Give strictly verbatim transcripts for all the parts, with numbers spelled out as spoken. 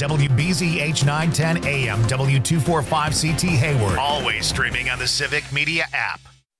W B Z H nine ten A M, W two forty-five C T Hayward. Always streaming on the Civic Media app.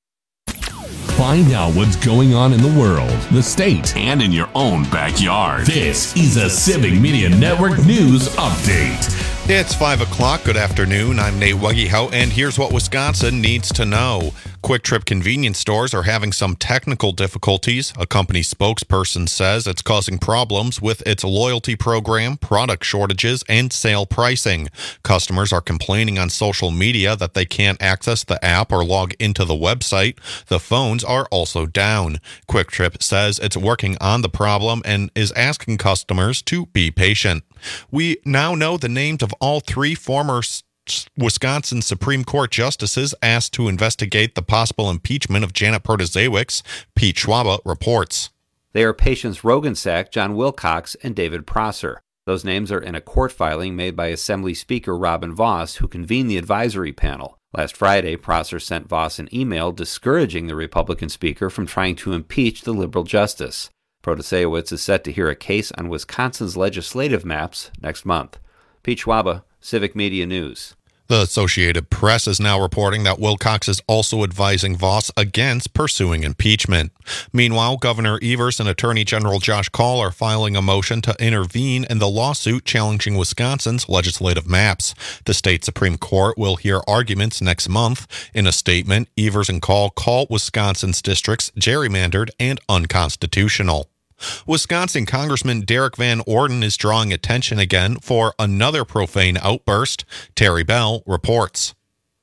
Find out what's going on in the world, the state, and in your own backyard. This is a Civic Media Network News Update. It's five o'clock. Good afternoon. I'm Nate Wuggyhout, and here's what Wisconsin needs to know. Quick Trip convenience stores are having some technical difficulties. A company spokesperson says it's causing problems with its loyalty program, product shortages, and sale pricing. Customers are complaining on social media that they can't access the app or log into the website. The phones are also down. Quick Trip says it's working on the problem and is asking customers to be patient. We now know the names of all three former Wisconsin Supreme Court justices asked to investigate the possible impeachment of Janet Protasiewicz. Pete Schwaba reports. They are Patience Rogensack, John Wilcox, and David Prosser. Those names are in a court filing made by Assembly Speaker Robin Vos, who convened the advisory panel. Last Friday, Prosser sent Vos an email discouraging the Republican speaker from trying to impeach the liberal justice. Protasiewicz is set to hear a case on Wisconsin's legislative maps next month. Pete Schwaba, Civic Media News. The Associated Press is now reporting that Wilcox is also advising Vos against pursuing impeachment. Meanwhile, Governor Evers and Attorney General Josh Kaul are filing a motion to intervene in the lawsuit challenging Wisconsin's legislative maps. The state Supreme Court will hear arguments next month. In a statement, Evers and Kaul call Wisconsin's districts gerrymandered and unconstitutional. Wisconsin Congressman Derek Van Orden is drawing attention again for another profane outburst. Terry Bell reports.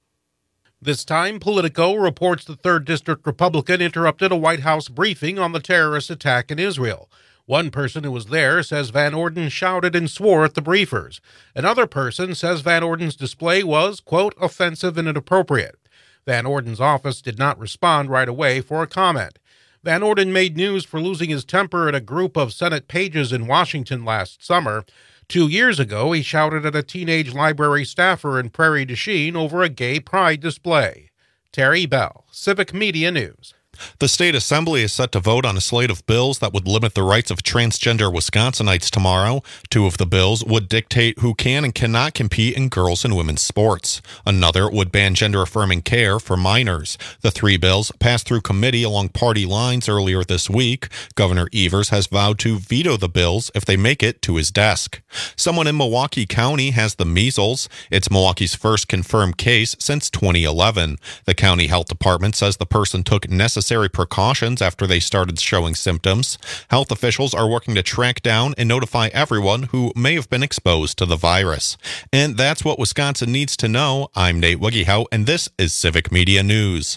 This time, Politico reports the third District Republican interrupted a White House briefing on the terrorist attack in Israel. One person who was there says Van Orden shouted and swore at the briefers. Another person says Van Orden's display was, quote, offensive and inappropriate. Van Orden's office did not respond right away for a comment. Van Orden made news for losing his temper at a group of Senate pages in Washington last summer. Two years ago, he shouted at a teenage library staffer in Prairie du Chien over a gay pride display. Terry Bell, Civic Media News. The state assembly is set to vote on a slate of bills that would limit the rights of transgender Wisconsinites tomorrow. Two of the bills would dictate who can and cannot compete in girls' and women's sports. Another would ban gender-affirming care for minors. The three bills passed through committee along party lines earlier this week. Governor Evers has vowed to veto the bills if they make it to his desk. Someone in Milwaukee County has the measles. It's Milwaukee's first confirmed case since twenty eleven. The county health department says the person took necessary precautions after they started showing symptoms. Health officials are working to track down and notify everyone who may have been exposed to the virus. And that's what Wisconsin needs to know. I'm Nate Wuggyhout, and this is Civic Media News.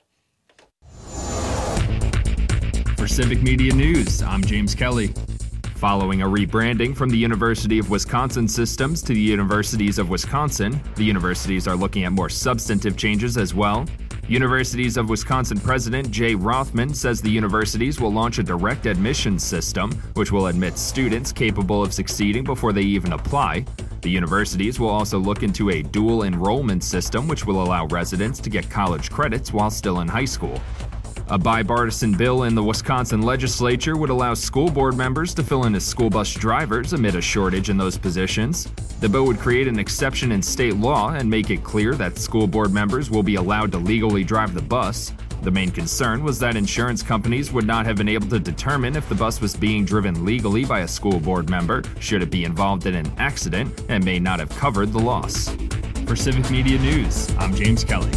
For Civic Media News, I'm James Kelly. Following a rebranding from the University of Wisconsin Systems to the Universities of Wisconsin, the universities are looking at more substantive changes as well. Universities of Wisconsin President Jay Rothman says the universities will launch a direct admissions system, which will admit students capable of succeeding before they even apply. The universities will also look into a dual enrollment system, which will allow residents to get college credits while still in high school. A bipartisan bill in the Wisconsin legislature would allow school board members to fill in as school bus drivers amid a shortage in those positions. The bill would create an exception in state law and make it clear that school board members will be allowed to legally drive the bus. The main concern was that insurance companies would not have been able to determine if the bus was being driven legally by a school board member, should it be involved in an accident, and may not have covered the loss. For Civic Media News, I'm James Kelly.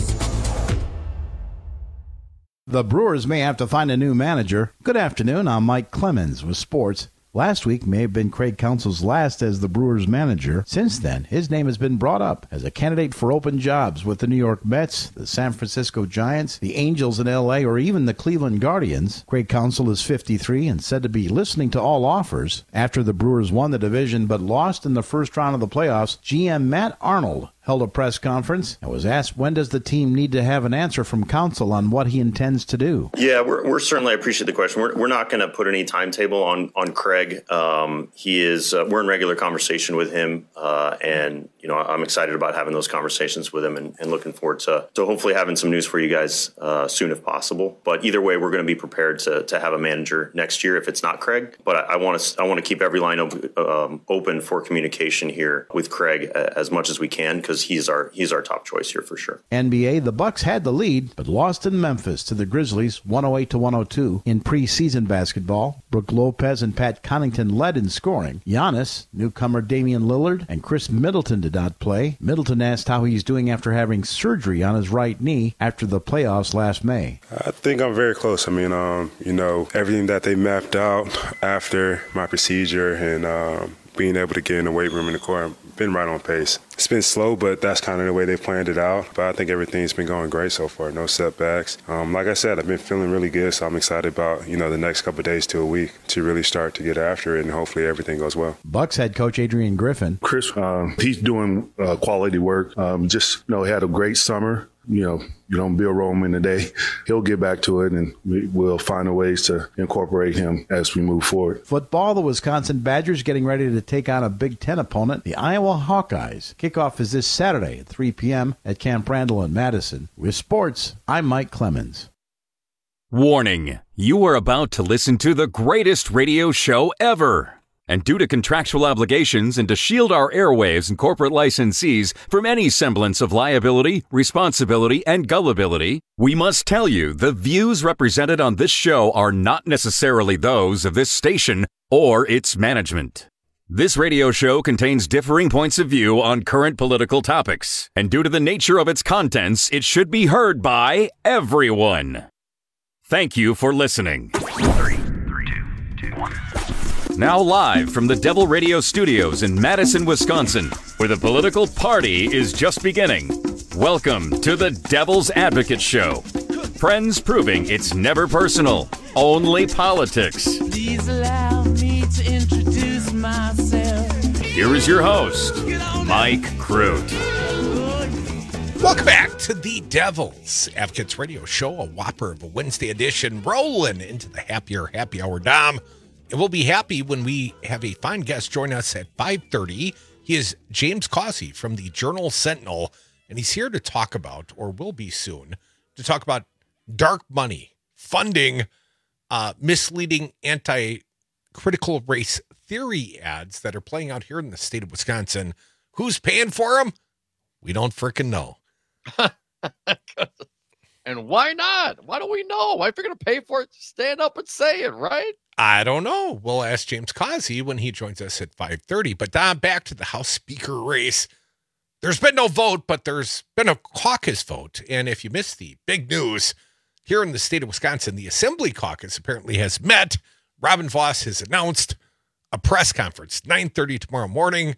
The Brewers may have to find a new manager. Good afternoon, I'm Mike Clemens with sports. Last week may have been Craig Counsell's last as the Brewers manager. Since then, his name has been brought up as a candidate for open jobs with the New York Mets, the San Francisco Giants, the Angels in L A, or even the Cleveland Guardians. Craig Counsell is fifty-three and said to be listening to all offers. After the Brewers won the division but lost in the first round of the playoffs, G M Matt Arnold held a press conference and was asked when does the team need to have an answer from Counsell on what he intends to do. Yeah, we're, we're certainly appreciate the question. We're, we're not going to put any timetable on on Craig. Um, he is uh, we're in regular conversation with him, uh, and you know, I'm excited about having those conversations with him and, and looking forward to, to hopefully having some news for you guys uh, soon if possible. But either way, we're going to be prepared to to have a manager next year if it's not Craig. But I want to I want to keep every line op- um, open for communication here with Craig as much as we can, because he's our he's our top choice here for sure. N B A, the Bucks had the lead, but lost in Memphis to the Grizzlies one oh eight to one oh two in preseason basketball. Brook Lopez and Pat Connaughton led in scoring. Giannis, newcomer Damian Lillard, and Chris Middleton did not play. Middleton asked how he's doing after having surgery on his right knee after the playoffs last May. I think I'm very close. I mean, um, you know, everything that they mapped out after my procedure and um, being able to get in the weight room in the court, I've been right on pace. It's been slow, but that's kind of the way they planned it out. But I think everything's been going great so far. No setbacks. Um, like I said, I've been feeling really good, so I'm excited about, you know, the next couple of days to a week to really start to get after it, and hopefully everything goes well. Bucks head coach Adrian Griffin. Chris, uh, he's doing uh, quality work. Um, just, you know, he had a great summer. You know, you don't build Rome in a day. He'll get back to it, and we, we'll find a ways to incorporate him as we move forward. Football, the Wisconsin Badgers getting ready to take on a Big Ten opponent, the Iowa Hawkeyes. Kickoff is this Saturday at three p.m. at Camp Randall in Madison. With sports, I'm Mike Clemens. Warning, you are about to listen to the greatest radio show ever. And due to contractual obligations and to shield our airwaves and corporate licensees from any semblance of liability, responsibility, and gullibility, we must tell you the views represented on this show are not necessarily those of this station or its management. This radio show contains differing points of view on current political topics, and due to the nature of its contents, it should be heard by everyone. Thank you for listening. Three, three, two, two, one. Now live from the Devil Radio Studios in Madison, Wisconsin, where the political party is just beginning. Welcome to the Devil's Advocate Show. Friends proving it's never personal, only politics. Please allow me to introduce myself. Here is your host, Mike Crute. Welcome back to the Devil's Advocates Radio Show, a whopper of a Wednesday edition, rolling into the happier happy hour, Dom. And we'll be happy when we have a fine guest join us at five thirty. He is James Causey from the Journal Sentinel, and he's here to talk about, or will be soon, to talk about dark money, funding, uh, misleading anti-critical race theory ads that are playing out here in the state of Wisconsin. Who's paying for them? We don't frickin' know. And why not? Why don't we know? Why if you're going to pay for it, stand up and say it, right? I don't know. We'll ask James Causey when he joins us at five thirty. But Don, back to the House Speaker race. There's been no vote, but there's been a caucus vote. And if you missed the big news, here in the state of Wisconsin, the Assembly Caucus apparently has met. Robin Vos has announced a press conference, nine thirty tomorrow morning.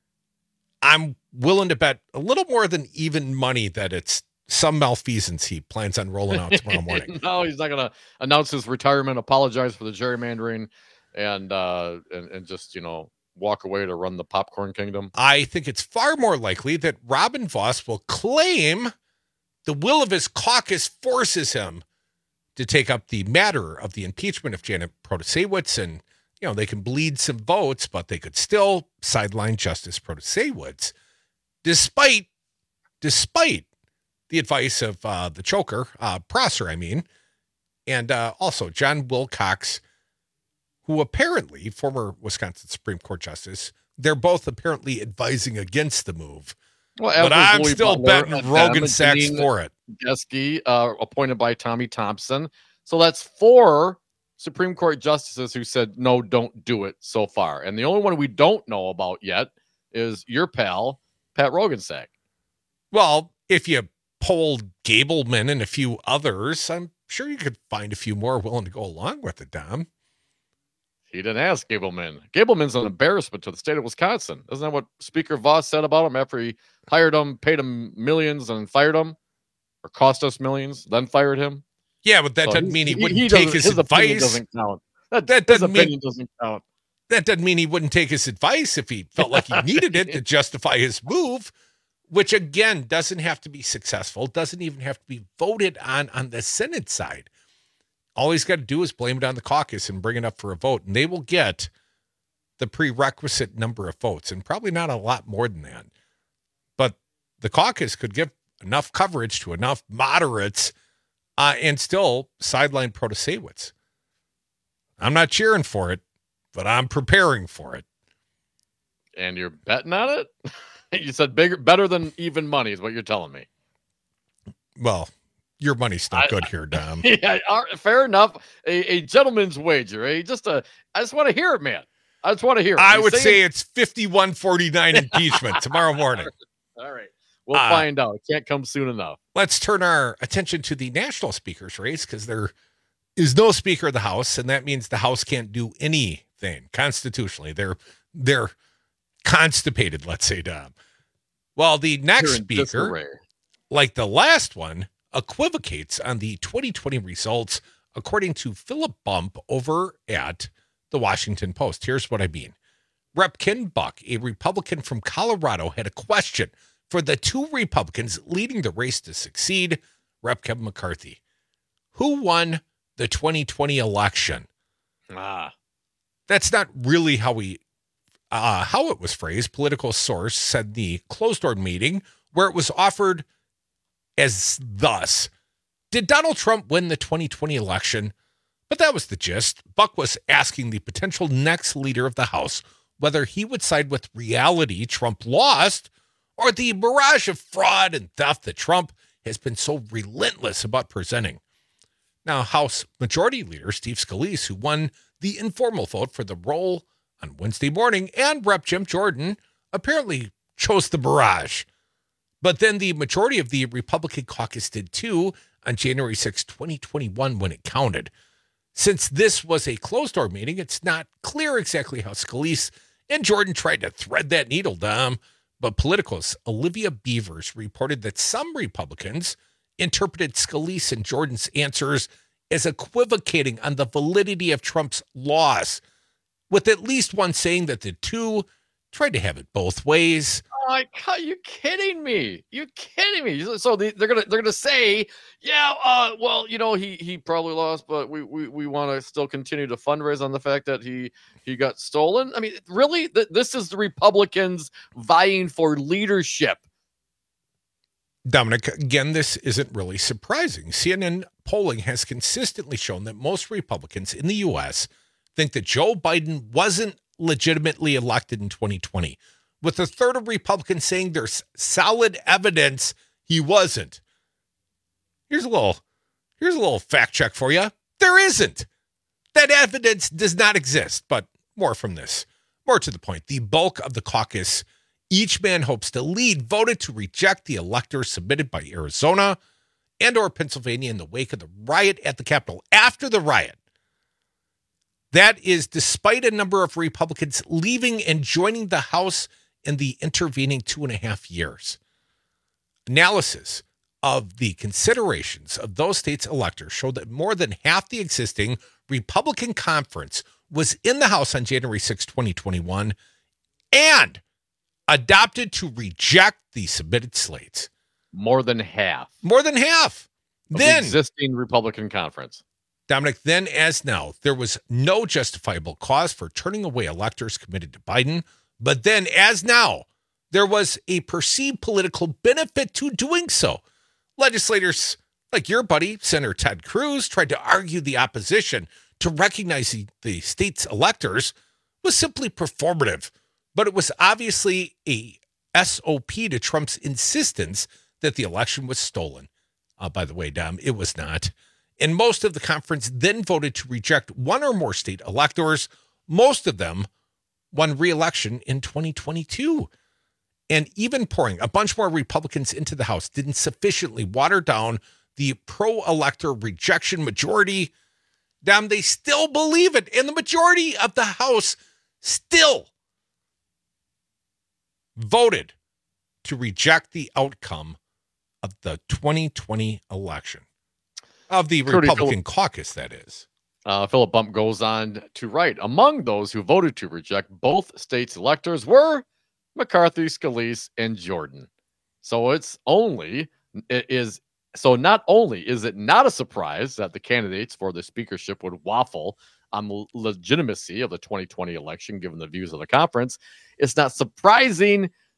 I'm willing to bet a little more than even money that it's some malfeasance he plans on rolling out tomorrow morning. No, he's not going to announce his retirement, apologize for the gerrymandering, and, uh, and and just, you know, walk away to run the popcorn kingdom. I think it's far more likely that Robin Vos will claim the will of his caucus forces him to take up the matter of the impeachment of Janet Protasewicz, and, you know, they can bleed some votes, but they could still sideline Justice Protasewicz, despite, despite the advice of uh, the choker, uh, Prosser, I mean, and uh, also John Wilcox, who apparently, former Wisconsin Supreme Court Justice, they're both apparently advising against the move. Well, but I'm Louis still Butler, betting Rogan Sachs for it. Geske, uh, appointed by Tommy Thompson. So that's four Supreme Court justices who said, no, don't do it so far. And the only one we don't know about yet is your pal, Pat Roggensack. Well, if you polled Gableman and a few others, I'm sure you could find a few more willing to go along with it, Dom. He didn't ask Gableman. Gableman's an embarrassment to the state of Wisconsin. Isn't that what Speaker Vos said about him after he hired him, paid him millions and fired him? Or cost us millions, then fired him? Yeah, but that so doesn't mean he, he wouldn't he take his, his advice. Doesn't count. That, that doesn't his opinion mean doesn't count. That doesn't mean he wouldn't take his advice if he felt like he needed it to justify his move, which again doesn't have to be successful, doesn't even have to be voted on on the Senate side. All he's got to do is blame it on the caucus and bring it up for a vote, and they will get the prerequisite number of votes, and probably not a lot more than that. but the caucus could give enough coverage to enough moderates uh, and still sideline Protasewicz. I'm not cheering for it, but I'm preparing for it. And you're betting on it? You said bigger, better than even money is what you're telling me. Well, your money's not I, good here, Dom. Yeah, fair enough. A, a gentleman's wager. Eh? Just a, I just want to hear it, man. I just want to hear it. I you would saying- say it's fifty-one forty-nine impeachment tomorrow morning. All right. We'll Uh, find out. It can't come soon enough. Let's turn our attention to the national speaker's race because there is no speaker of the House, and that means the House can't do anything constitutionally. They're they're constipated, let's say, Dom. Well, the next You're in speaker, disarray. like the last one, equivocates on the twenty twenty results, according to Philip Bump over at the Washington Post. Here's what I mean. Representative Ken Buck, a Republican from Colorado, had a question for the two Republicans leading the race to succeed, Representative Kevin McCarthy. Who won the twenty twenty election? Ah. That's not really how we uh, how it was phrased. Political source said the closed-door meeting where it was offered as thus. Did Donald Trump win the twenty twenty election? But that was the gist. Buck was asking the potential next leader of the House whether he would side with reality Trump lost or the barrage of fraud and theft that Trump has been so relentless about presenting. Now, House Majority Leader Steve Scalise, who won the informal vote for the role on Wednesday morning, and Representative Jim Jordan apparently chose the barrage. But then the majority of the Republican caucus did too on January sixth, twenty twenty-one, when it counted. Since this was a closed-door meeting, it's not clear exactly how Scalise and Jordan tried to thread that needle, Dom. But Political's Olivia Beavers reported that some Republicans interpreted Scalise and Jordan's answers as equivocating on the validity of Trump's loss, with at least one saying that the two tried to have it both ways. Oh, are you kidding me? You kidding me? So they, they're gonna they're gonna say, yeah, uh, well, you know, he he probably lost, but we we, we want to still continue to fundraise on the fact that he he got stolen. I mean, really, Th- this is the Republicans vying for leadership. Dominic, again, this isn't really surprising. C N N polling has consistently shown that most Republicans in the U S think that Joe Biden wasn't legitimately elected in twenty twenty, with a third of Republicans saying there's solid evidence he wasn't. Here's a little, here's a little fact check for you. There isn't. That evidence does not exist, but more from this. More to the point, the bulk of the caucus each man hopes to lead voted to reject the electors submitted by Arizona and or Pennsylvania in the wake of the riot at the Capitol. After the riot, that is despite a number of Republicans leaving and joining the House in the intervening two and a half years. Analysis of the considerations of those states' electors showed that more than half the existing Republican conference was in the House on January sixth, twenty twenty-one, and adopted to reject the submitted slates. More than half. More than half. Of Then, the existing Republican conference. Dominic, then as now, there was no justifiable cause for turning away electors committed to Biden. But then as now, there was a perceived political benefit to doing so. Legislators like your buddy, Senator Ted Cruz, tried to argue the opposition to recognizing the state's electors was simply performative. But it was obviously a S O P to Trump's insistence that the election was stolen. Uh, by the way, Dom, it was not. And most of the conference then voted to reject one or more state electors. Most of them won re-election in twenty twenty-two. And even pouring a bunch more Republicans into the House didn't sufficiently water down the pro-elector rejection majority. Dom, they still believe it. And the majority of the House still voted to reject the outcome of the twenty twenty election. Of the Cody, Republican Philip, caucus, that is. Uh, Philip Bump goes on to write, among those who voted to reject both states' electors were McCarthy, Scalise, and Jordan. So it's only, it is, so not only is it not a surprise that the candidates for the speakership would waffle on the legitimacy of the twenty twenty election, given the views of the conference, it's not surprising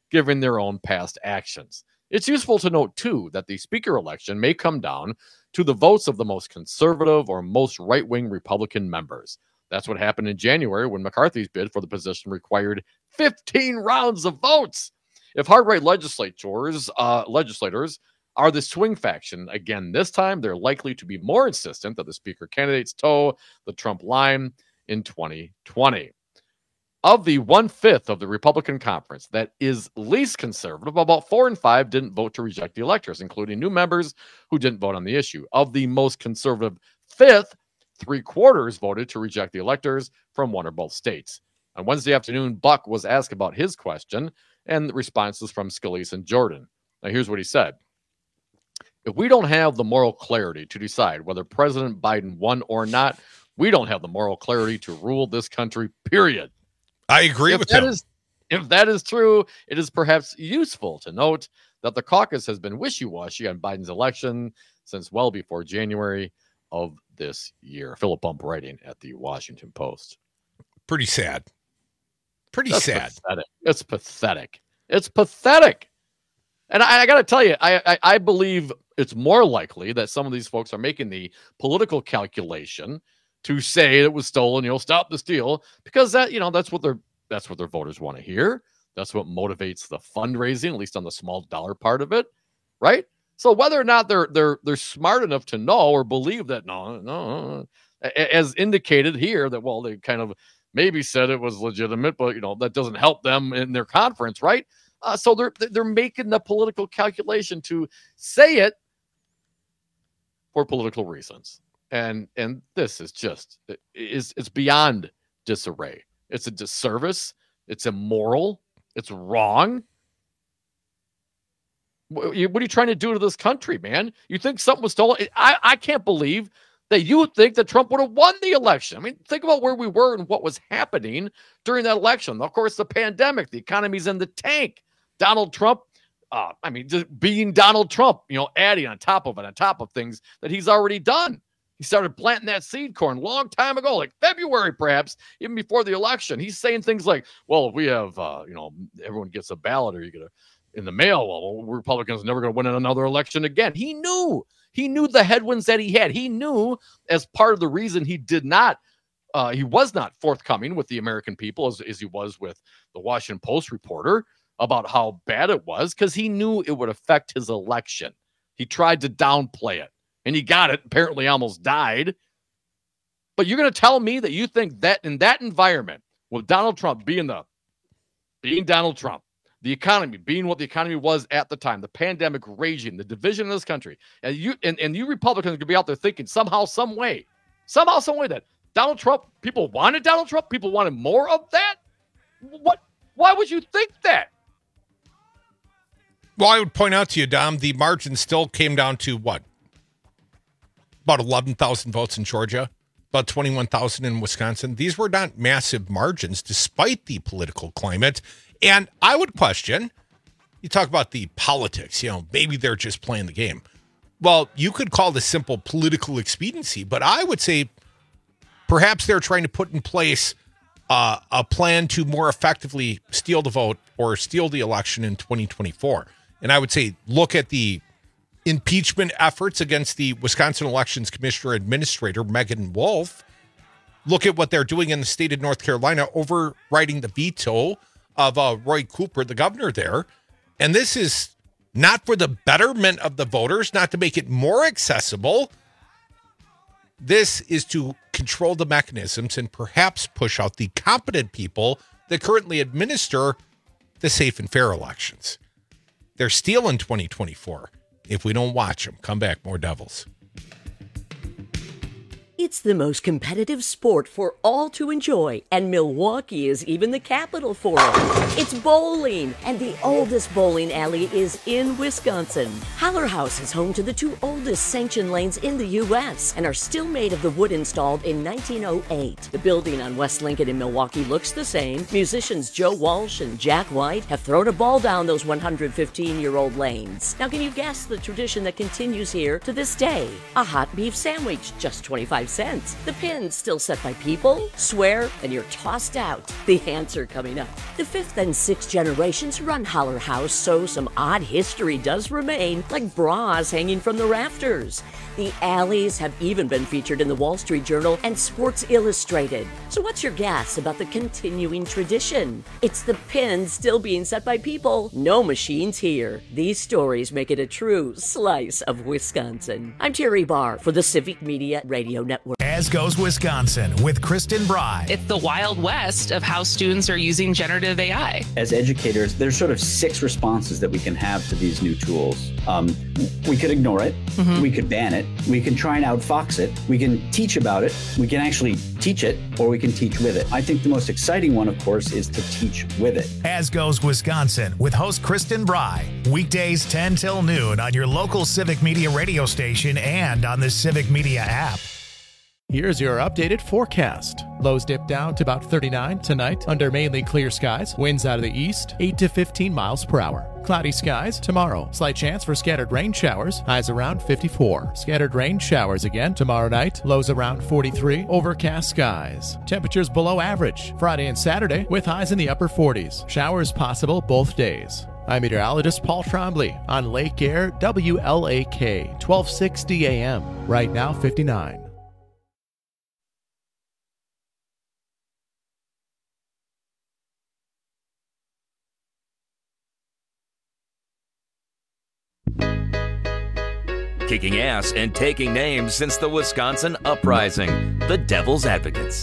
given their own past actions. It's useful to note, too, that the Speaker election may come down to the votes of the most conservative or most right-wing Republican members. That's what happened in January when McCarthy's bid for the position required fifteen rounds of votes. If hard-right legislators, uh, legislators are the swing faction again this time, they're likely to be more insistent that the Speaker candidates toe the Trump line in twenty twenty. Of the one-fifth of the Republican conference that is least conservative, about four and five didn't vote to reject the electors, including new members who didn't vote on the issue. Of the most conservative fifth, three-quarters voted to reject the electors from one or both states. On Wednesday afternoon, Buck was asked about his question, and the responses from Scalise and Jordan. Now, here's what he said. If we don't have the moral clarity to decide whether President Biden won or not, we don't have the moral clarity to rule this country, period. I agree if with that him. Is, if that is true, it is perhaps useful to note that the caucus has been wishy-washy on Biden's election since well before January of this year. Philip Bump writing at the Washington Post. Pretty sad. Pretty That's sad. Pathetic. It's pathetic. It's pathetic. And I, I got to tell you, I, I I believe it's more likely that some of these folks are making the political calculation to say it was stolen, you know, stop the steal, because that, you know, that's what their that's what their voters want to hear. That's what motivates the fundraising, at least on the small dollar part of it, right? So whether or not they're they're they're smart enough to know or believe that, no, no, as indicated here, that well, they kind of maybe said it was legitimate, but you know that doesn't help them in their conference, right? Uh, so they're they're making the political calculation to say it for political reasons. And and this is just is it's beyond disarray. It's a disservice. It's immoral. It's wrong. What are you trying to do to this country, man? You think something was stolen? I, I can't believe that you would think that Trump would have won the election. I mean, think about where we were and what was happening during that election. Of course, the pandemic, the economy's in the tank. Donald Trump, uh, I mean, just being Donald Trump, you know, adding on top of it, on top of things that he's already done. He started planting that seed corn a long time ago, like February, perhaps, even before the election. He's saying things like, well, if we have, uh, you know, everyone gets a ballot or you get a in the mail, well, Republicans are never going to win another election again. He knew. He knew the headwinds that he had. He knew as part of the reason he did not, uh, he was not forthcoming with the American people as, as he was with the Washington Post reporter about how bad it was, because he knew it would affect his election. He tried to downplay it. And he got it, apparently almost died. But you're going to tell me that you think that in that environment, with Donald Trump being the being Donald Trump, the economy being what the economy was at the time, the pandemic raging, the division in this country, and you and, and you Republicans are going to be out there thinking somehow, some way, somehow, some way that Donald Trump, people wanted Donald Trump, people wanted more of that? What? Why would you think that? Well, I would point out to you, Dom, the margin still came down to what? About eleven thousand votes in Georgia, about twenty-one thousand in Wisconsin. These were not massive margins despite the political climate. And I would question, you talk about the politics, you know, maybe they're just playing the game. Well, you could call this simple political expediency, but I would say perhaps they're trying to put in place uh, a plan to more effectively steal the vote or steal the election in twenty twenty-four. And I would say, look at the impeachment efforts against the Wisconsin Elections Commissioner Administrator, Megan Wolf. Look at what they're doing in the state of North Carolina, overriding the veto of uh, Roy Cooper, the governor there. And this is not for the betterment of the voters, not to make it more accessible. This is to control the mechanisms and perhaps push out the competent people that currently administer the safe and fair elections. They're stealing twenty twenty-four. If we don't watch them, come back, more Devils. It's the most competitive sport for all to enjoy, and Milwaukee is even the capital for it. It's bowling, and the oldest bowling alley is in Wisconsin. Haller House is home to the two oldest sanctioned lanes in the U S and are still made of the wood installed in nineteen oh eight. The building on West Lincoln in Milwaukee looks the same. Musicians Joe Walsh and Jack White have thrown a ball down those one hundred fifteen-year-old lanes. Now, can you guess the tradition that continues here to this day? A hot beef sandwich, just twenty-five cents. sense. The pin's still set by people, swear, and you're tossed out. The answer coming up. The fifth and sixth generations run Holler House, so some odd history does remain, like bras hanging from the rafters. The alleys have even been featured in the Wall Street Journal and Sports Illustrated. So what's your guess about the continuing tradition? It's the pin still being set by people. No machines here. These stories make it a true slice of Wisconsin. I'm Terry Barr for the Civic Media Radio Network. As Goes Wisconsin with Kristen Bry. It's the Wild West of how students are using generative A I. As educators, there's sort of six responses that we can have to these new tools. Um, we could ignore it. Mm-hmm. We could ban it. We can try and outfox it. We can teach about it. We can actually teach it, or we can teach with it. I think the most exciting one, of course, is to teach with it. As Goes Wisconsin with host Kristen Bry. Weekdays ten till noon on your local Civic Media radio station and on the Civic Media app. Here's your updated forecast. Lows dip down to about thirty-nine tonight under mainly clear skies. Winds out of the east, eight to fifteen miles per hour. Cloudy skies tomorrow. Slight chance for scattered rain showers. Highs around fifty-four. Scattered rain showers again tomorrow night. Lows around forty-three. Overcast skies. Temperatures below average. Friday and Saturday with highs in the upper forties. Showers possible both days. I'm meteorologist Paul Trombley on Lake Air W L A K twelve sixty A M. Right now fifty-nine. Kicking ass and taking names since the Wisconsin Uprising, the Devil's Advocates.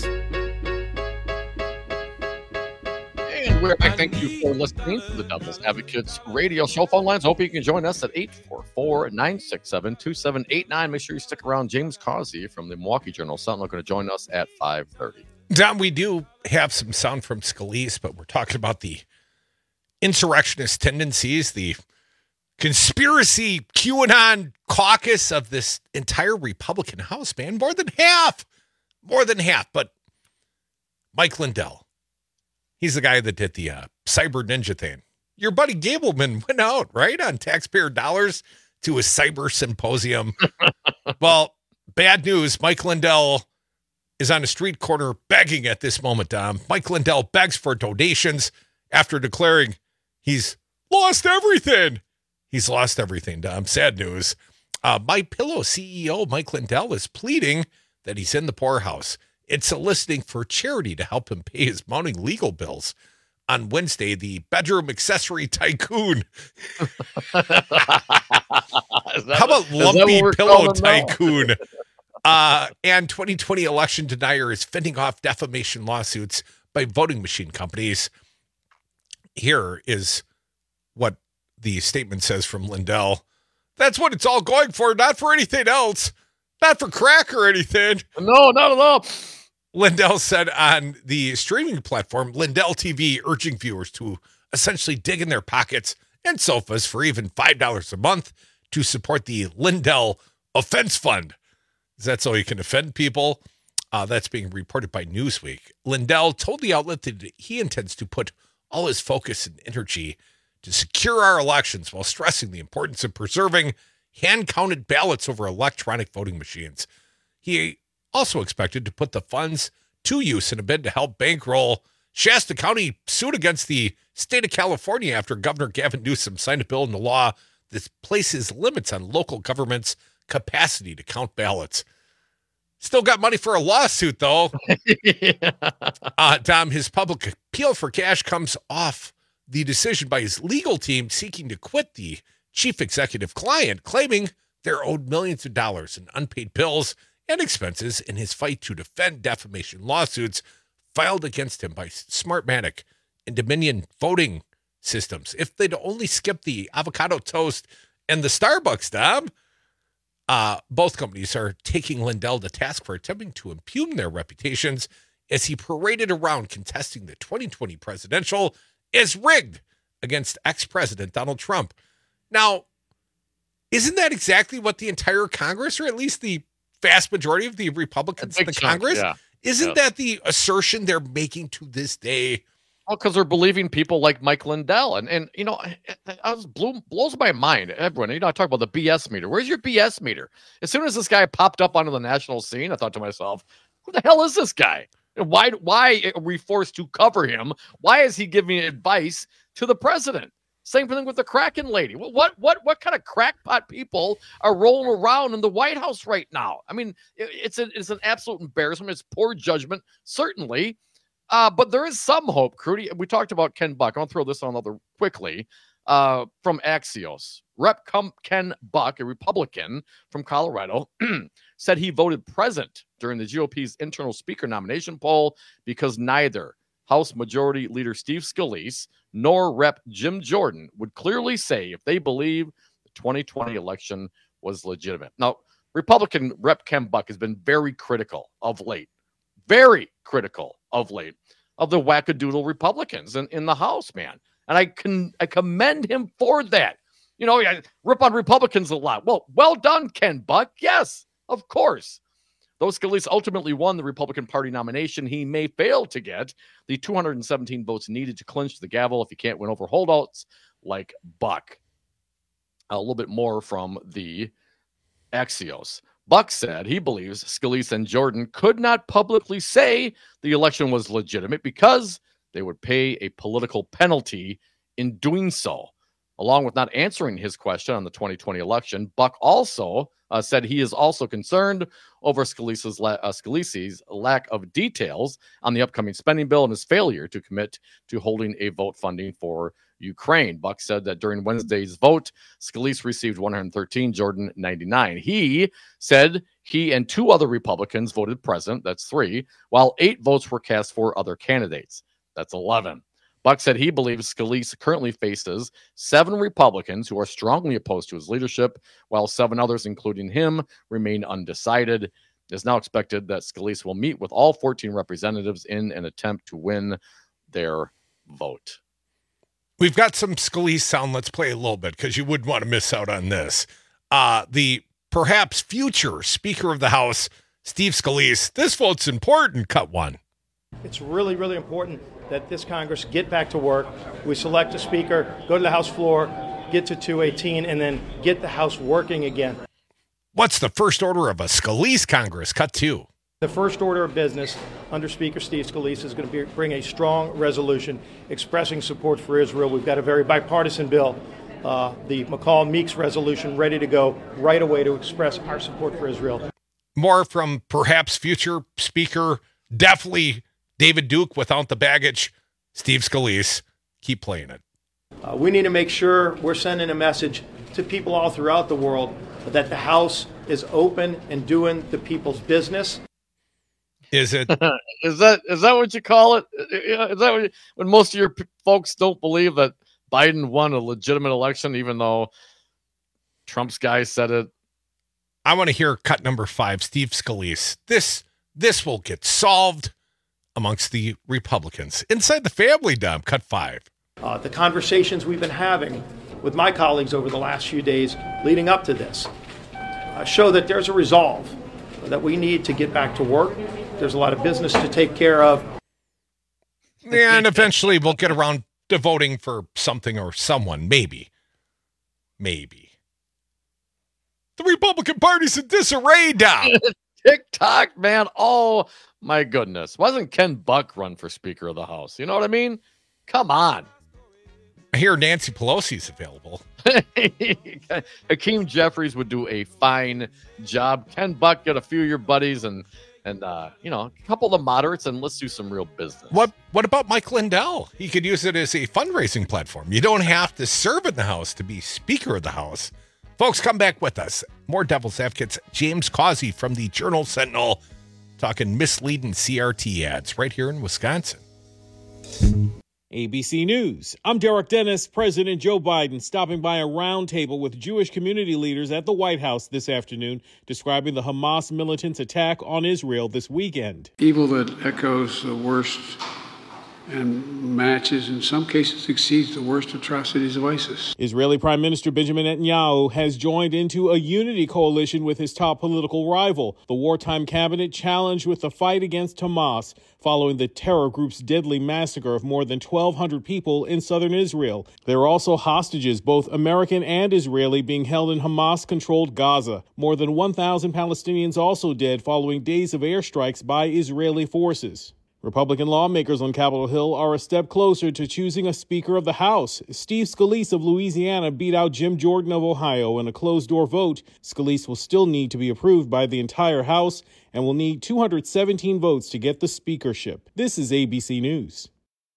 And we're back. Thank you for listening to the Devil's Advocates radio show. Phone lines, hope you can join us at eight four four, nine six seven, two seven eight nine. Make sure you stick around. James Causey from the Milwaukee Journal-Sentinel going to join us at five thirty. Don, we do have some sound from Scalise, but we're talking about the insurrectionist tendencies, the conspiracy QAnon caucus of this entire Republican House, man. More than half. More than half. But Mike Lindell, he's the guy that did the uh, cyber ninja thing. Your buddy Gableman went out, right, on taxpayer dollars to a cyber symposium. Well, bad news. Mike Lindell is on a street corner begging at this moment, Dom. Mike Lindell begs for donations after declaring he's lost everything. He's lost everything, Dom. Sad news. Uh, MyPillow C E O Mike Lindell is pleading that he's in the poorhouse. It's soliciting for charity to help him pay his mounting legal bills. On Wednesday, the bedroom accessory tycoon. How about lumpy pillow tycoon? uh, and twenty twenty election denier is fending off defamation lawsuits by voting machine companies. Here is what the statement says from Lindell. That's what it's all going for, not for anything else. Not for crack or anything. No, not at all. Lindell said on the streaming platform, Lindell T V, urging viewers to essentially dig in their pockets and sofas for even five dollars a month to support the Lindell Offense Fund. Is that so he can offend people? Uh, that's being reported by Newsweek. Lindell told the outlet that he intends to put all his focus and energy to secure our elections while stressing the importance of preserving hand-counted ballots over electronic voting machines. He also expected to put the funds to use in a bid to help bankroll Shasta County suit against the state of California after Governor Gavin Newsom signed a bill into law that places limits on local government's capacity to count ballots. Still got money for a lawsuit, though. yeah. uh, Dom, his public appeal for cash comes off the decision by his legal team seeking to quit the chief executive client, claiming they're owed millions of dollars in unpaid bills and expenses in his fight to defend defamation lawsuits filed against him by Smartmatic and Dominion voting systems. If they'd only skipped the avocado toast and the Starbucks, Dom, uh, both companies are taking Lindell to task for attempting to impugn their reputations as he paraded around contesting the twenty twenty presidential is rigged against ex-president Donald Trump. Now, isn't that exactly what the entire Congress, or at least the vast majority of the Republicans in the chunk, Congress, yeah. isn't yeah. that the assertion they're making to this day? Well, because they're believing people like Mike Lindell. And, and you know, it, it, I was blew, blows my mind. Everyone, you know, I talk about the B S meter. Where's your B S meter? As soon as this guy popped up onto the national scene, I thought to myself, who the hell is this guy? Why, why are we forced to cover him? Why is he giving advice to the president? Same thing with the Kraken lady. What, what, what, what kind of crackpot people are rolling around in the White House right now? I mean, it, it's, a, it's an absolute embarrassment. It's poor judgment, certainly. Uh, but there is some hope, Crudy. We talked about Ken Buck. I'll throw this on other quickly uh, from Axios. Rep Ken Buck, a Republican from Colorado, said he voted present during the G O P's internal speaker nomination poll because neither House Majority Leader Steve Scalise nor Rep Jim Jordan would clearly say if they believe the twenty twenty election was legitimate. Now, Republican Rep Ken Buck has been very critical of late. Very critical of late of the wackadoodle Republicans in, in the House, man. And I can I commend him for that. You know, I rip on Republicans a lot. Well, well done, Ken Buck. Yes, of course. Though Scalise ultimately won the Republican Party nomination, he may fail to get the two hundred seventeen votes needed to clinch the gavel if he can't win over holdouts like Buck. A little bit more from the Axios. Buck said he believes Scalise and Jordan could not publicly say the election was legitimate because they would pay a political penalty in doing so. Along with not answering his question on the twenty twenty election, Buck also uh, said he is also concerned over Scalise's, la- uh, Scalise's lack of details on the upcoming spending bill and his failure to commit to holding a vote funding for Ukraine. Buck said that during Wednesday's vote, Scalise received one hundred thirteen, Jordan ninety-nine. He said he and two other Republicans voted present, that's three, while eight votes were cast for other candidates, that's eleven. Buck said he believes Scalise currently faces seven Republicans who are strongly opposed to his leadership, while seven others, including him, remain undecided. It is now expected that Scalise will meet with all fourteen representatives in an attempt to win their vote. We've got some Scalise sound. Let's play a little bit because you wouldn't want to miss out on this. Uh, the perhaps future Speaker of the House, Steve Scalise. This vote's important. Cut one. It's really, really important that this Congress get back to work. We select a speaker, go to the House floor, get to two eighteen, and then get the House working again. What's the first order of a Scalise Congress? Cut two. The first order of business under Speaker Steve Scalise is going to be, bring a strong resolution expressing support for Israel. We've got a very bipartisan bill, uh, the McCall-Meeks resolution, ready to go right away to express our support for Israel. More from perhaps future Speaker, definitely David Duke without the baggage, Steve Scalise. Keep playing it. Uh, we need to make sure we're sending a message to people all throughout the world that the House is open and doing the people's business. Is it? is that is that what you call it? Is that what you, when most of your p- folks don't believe that Biden won a legitimate election, even though Trump's guy said it? I want to hear cut number five, Steve Scalise. This this will get solved amongst the Republicans inside the family. Dom, cut five. Uh, the conversations we've been having with my colleagues over the last few days leading up to this uh, show that there's a resolve that we need to get back to work. There's a lot of business to take care of. And eventually we'll get around to voting for something or someone. Maybe. Maybe. The Republican Party's in disarray now. TikTok, man. Oh, my goodness. Wasn't Ken Buck run for Speaker of the House? You know what I mean? Come on. I hear Nancy Pelosi's available. Hakeem Jeffries would do a fine job. Ken Buck, get a few of your buddies and and uh, you know, a couple of the moderates, and let's do some real business. What what about Mike Lindell? He could use it as a fundraising platform. You don't have to serve in the House to be Speaker of the House. Folks, come back with us. More Devil's Advocates. James Causey from the Journal Sentinel talking misleading C R T ads right here in Wisconsin. A B C News. I'm Derek Dennis. President Joe Biden stopping by a roundtable with Jewish community leaders at the White House this afternoon, describing the Hamas militants' attack on Israel this weekend. Evil that echoes the worst and matches, in some cases, exceeds the worst atrocities of ISIS. Israeli Prime Minister Benjamin Netanyahu has joined into a unity coalition with his top political rival, the wartime cabinet challenged with the fight against Hamas, following the terror group's deadly massacre of more than twelve hundred people in southern Israel. There are also hostages, both American and Israeli, being held in Hamas-controlled Gaza. More than one thousand Palestinians also dead following days of airstrikes by Israeli forces. Republican lawmakers on Capitol Hill are a step closer to choosing a Speaker of the House. Steve Scalise of Louisiana beat out Jim Jordan of Ohio in a closed-door vote. Scalise will still need to be approved by the entire House and will need two hundred seventeen votes to get the speakership. This is A B C News.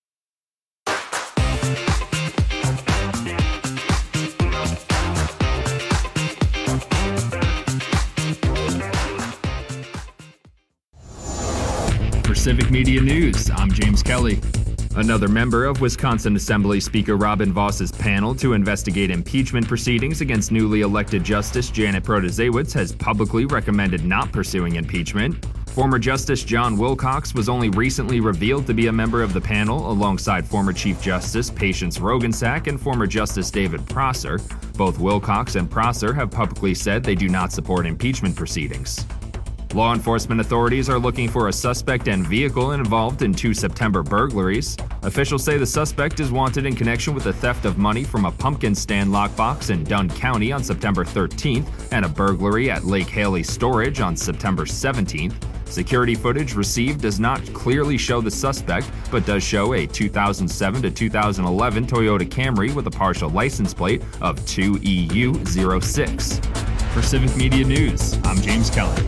For Civic Media News, I'm James Kelly. Another member of Wisconsin Assembly Speaker Robin Voss's panel to investigate impeachment proceedings against newly elected Justice Janet Protasiewicz has publicly recommended not pursuing impeachment. Former Justice John Wilcox was only recently revealed to be a member of the panel alongside former Chief Justice Patience Roggensack and former Justice David Prosser. Both Wilcox and Prosser have publicly said they do not support impeachment proceedings. Law enforcement authorities are looking for a suspect and vehicle involved in two September burglaries. Officials say the suspect is wanted in connection with the theft of money from a pumpkin stand lockbox in Dunn County on September thirteenth and a burglary at Lake Haley Storage on September seventeenth. Security footage received does not clearly show the suspect, but does show a two thousand seven to two thousand eleven Toyota Camry with a partial license plate of two E U zero six. For Civic Media News, I'm James Kelly.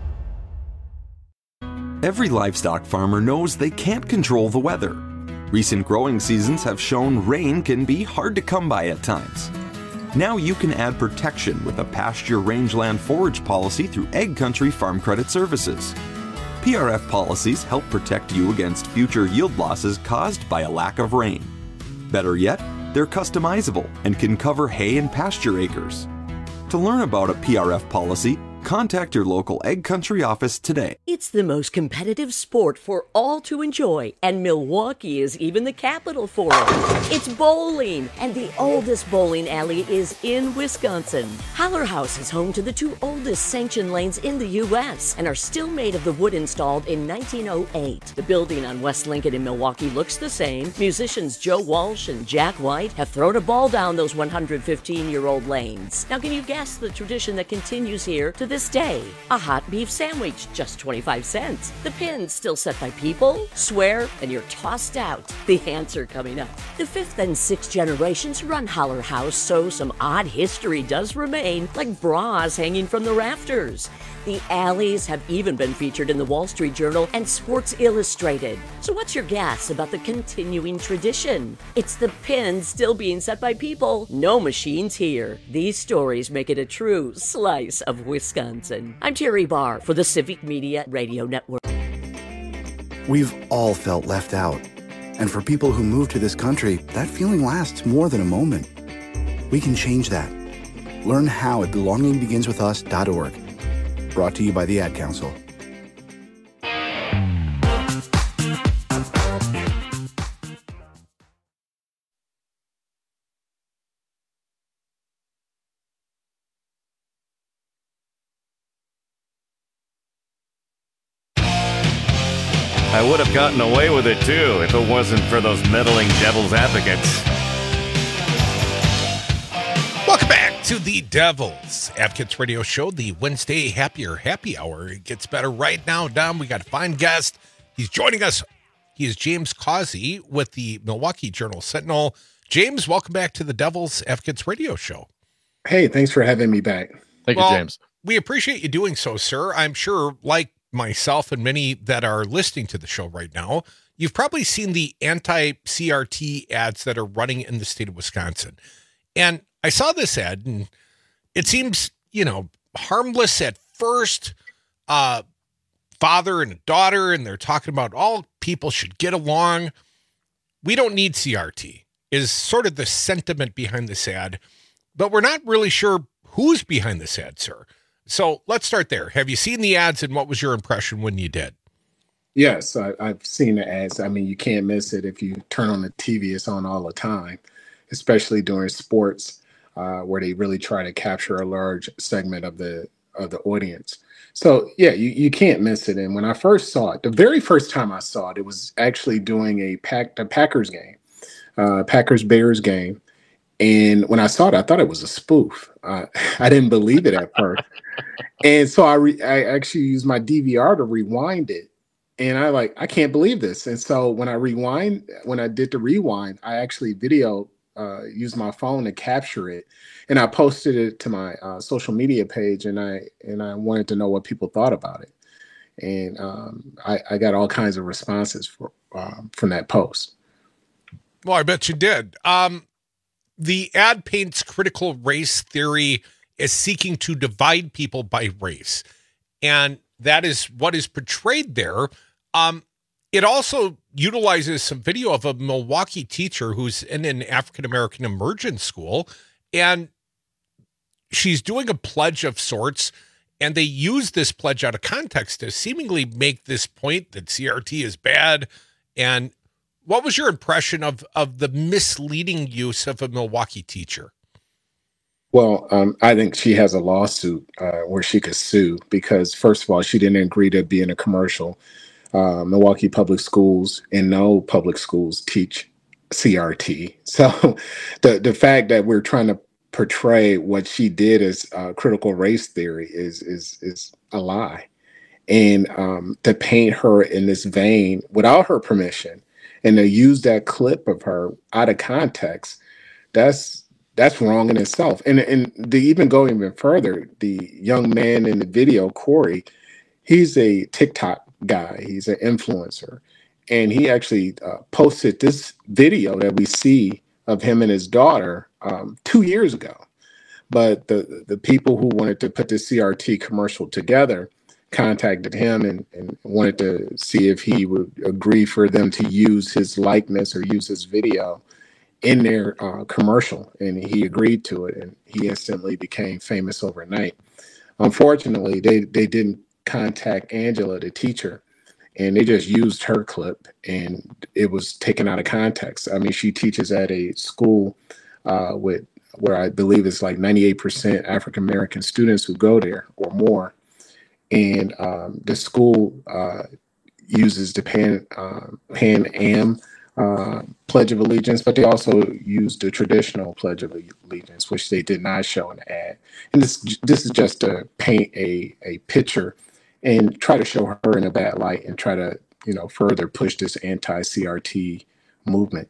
Every livestock farmer knows they can't control the weather. Recent growing seasons have shown rain can be hard to come by at times. Now you can add protection with a pasture rangeland forage policy through Egg Country Farm Credit Services. P R F policies help protect you against future yield losses caused by a lack of rain. Better yet, they're customizable and can cover hay and pasture acres. To learn about a P R F policy, contact your local Egg Country office today. It's the most competitive sport for all to enjoy, and Milwaukee is even the capital for it. It's bowling, and the oldest bowling alley is in Wisconsin. Haller House is home to the two oldest sanctioned lanes in the U S and are still made of the wood installed in nineteen oh eight. The building on West Lincoln in Milwaukee looks the same. Musicians Joe Walsh and Jack White have thrown a ball down those one hundred fifteen-year-old lanes. Now, can you guess the tradition that continues here to this day? A hot beef sandwich, just twenty-five cents. The pins still set by people, swear, and you're tossed out. The answer coming up. The fifth and sixth generations run Haller House, so some odd history does remain, like bras hanging from the rafters. The alleys have even been featured in the Wall Street Journal and Sports Illustrated. So what's your guess about the continuing tradition? It's the pins still being set by people. No machines here. These stories make it a true slice of Wisconsin. I'm Terry Barr for the Civic Media Radio Network. We've all felt left out. And for people who move to this country, that feeling lasts more than a moment. We can change that. Learn how at belonging begins with us dot org. Brought to you by the Ad Council. I would have gotten away with it too if it wasn't for those meddling devil's advocates. Welcome back to the Devil's Advocates Radio Show, the Wednesday Happier Happy Hour. It gets better right now, Dom. We got a fine guest. He's joining us. He is James Causey with the Milwaukee Journal Sentinel. James, welcome back to the Devil's Advocates Radio Show. Hey, thanks for having me back. Thank well, you, James. We appreciate you doing so, sir. I'm sure, like myself and many that are listening to the show right now, you've probably seen the anti-C R T ads that are running in the state of Wisconsin. And I saw this ad, and it seems, you know, harmless at first. Uh, father and a daughter, and they're talking about all people should get along. We don't need C R T is sort of the sentiment behind this ad, but we're not really sure who's behind this ad, sir. So let's start there. Have you seen the ads, and what was your impression when you did? Yes, I, I've seen the ads. I mean, you can't miss it. If you turn on the T V, it's on all the time, especially during sports, uh, where they really try to capture a large segment of the of the audience. So yeah, you, you can't miss it. And when I first saw it, the very first time I saw it, it was actually doing a pack a Packers game, uh, Packers Bears game. And when I saw it, I thought it was a spoof. Uh, I didn't believe it at first, and so I re- I actually used my D V R to rewind it. And I like, I can't believe this. And so when I rewind, when I did the rewind, I actually video, uh, used my phone to capture it, and I posted it to my uh, social media page, and I and I wanted to know what people thought about it, and um, I, I got all kinds of responses for, um, from that post. Well, I bet you did. Um, the ad paints critical race theory as seeking to divide people by race, and that is what is portrayed there. Um, it also utilizes some video of a Milwaukee teacher who's in an African-American immersion school, and she's doing a pledge of sorts, and they use this pledge out of context to seemingly make this point that C R T is bad. And what was your impression of, of the misleading use of a Milwaukee teacher? Well, um, I think she has a lawsuit uh, where she could sue because, first of all, she didn't agree to be in a commercial. Uh, Milwaukee Public Schools and no public schools teach C R T. So the the fact that we're trying to portray what she did as uh, critical race theory is is is a lie, and um, to paint her in this vein without her permission and to use that clip of her out of context, that's that's wrong in itself. And and to even go even further, the young man in the video, Corey, he's a TikTok guy. He's an influencer. And he actually uh, posted this video that we see of him and his daughter um, two years ago. But the, the people who wanted to put the C R T commercial together contacted him and, and wanted to see if he would agree for them to use his likeness or use his video in their uh, commercial. And he agreed to it, and he instantly became famous overnight. Unfortunately, they, they didn't contact Angela, the teacher, and they just used her clip, and it was taken out of context. I mean, she teaches at a school uh, with where I believe it's like ninety-eight percent African-American students who go there or more. And um, the school uh, uses the Pan, uh, Pan Am uh, Pledge of Allegiance, but they also use the traditional Pledge of Allegiance, which they did not show in the ad. And this this is just to paint a, a picture and try to show her in a bad light and try to, you know, further push this anti-C R T movement.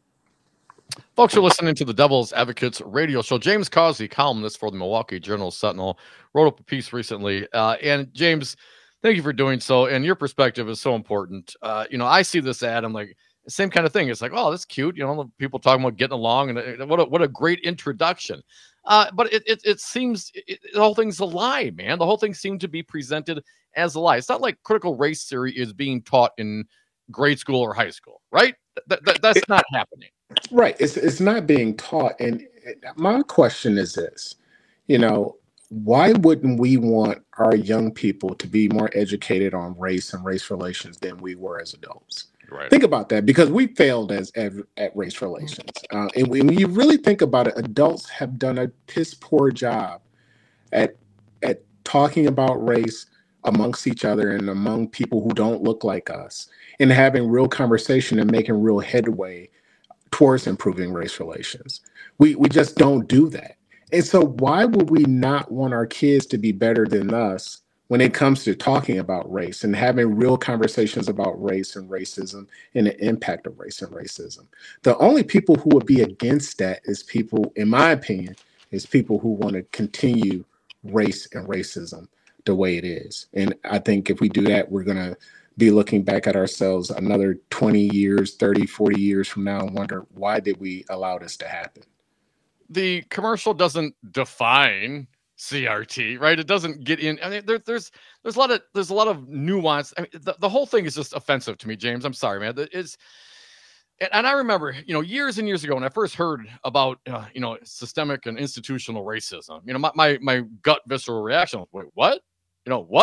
Folks, you're listening to the Devil's Advocates radio show. James Causey, columnist for the Milwaukee Journal-Sentinel, wrote up a piece recently. Uh, and James, thank you for doing so. And your perspective is so important. Uh, you know, I see this ad, I'm like, same kind of thing. It's like, oh, that's cute. You know, people talking about getting along, and uh, what a, what a great introduction. Uh, but it it, it seems it, the whole thing's a lie, man. The whole thing seemed to be presented as a lie. It's not like critical race theory is being taught in grade school or high school, right? Th- th- that's it, not happening. Right. It's it's not being taught. And my question is this, you know, why wouldn't we want our young people to be more educated on race and race relations than we were as adults? Right. Think about that, because we failed as, as at race relations. Uh, and when you really think about it, adults have done a piss poor job at at talking about race amongst each other and among people who don't look like us, and having real conversation and making real headway towards improving race relations. We we just don't do that. And so why would we not want our kids to be better than us when it comes to talking about race and having real conversations about race and racism and the impact of race and racism? The only people who would be against that is people, in my opinion, is people who want to continue race and racism the way it is. And I think if we do that, we're going to be looking back at ourselves another twenty years, thirty, forty years from now and wonder, why did we allow this to happen? The commercial doesn't define C R T, right? It doesn't get in. I mean, there, there's there's a lot of there's a lot of nuance. I mean, the, the whole thing is just offensive to me, James. I'm sorry, man. It's and, and I remember, you know, years and years ago when I first heard about, uh, you know, systemic and institutional racism. You know, my my my gut visceral reaction was, wait, what? You know what?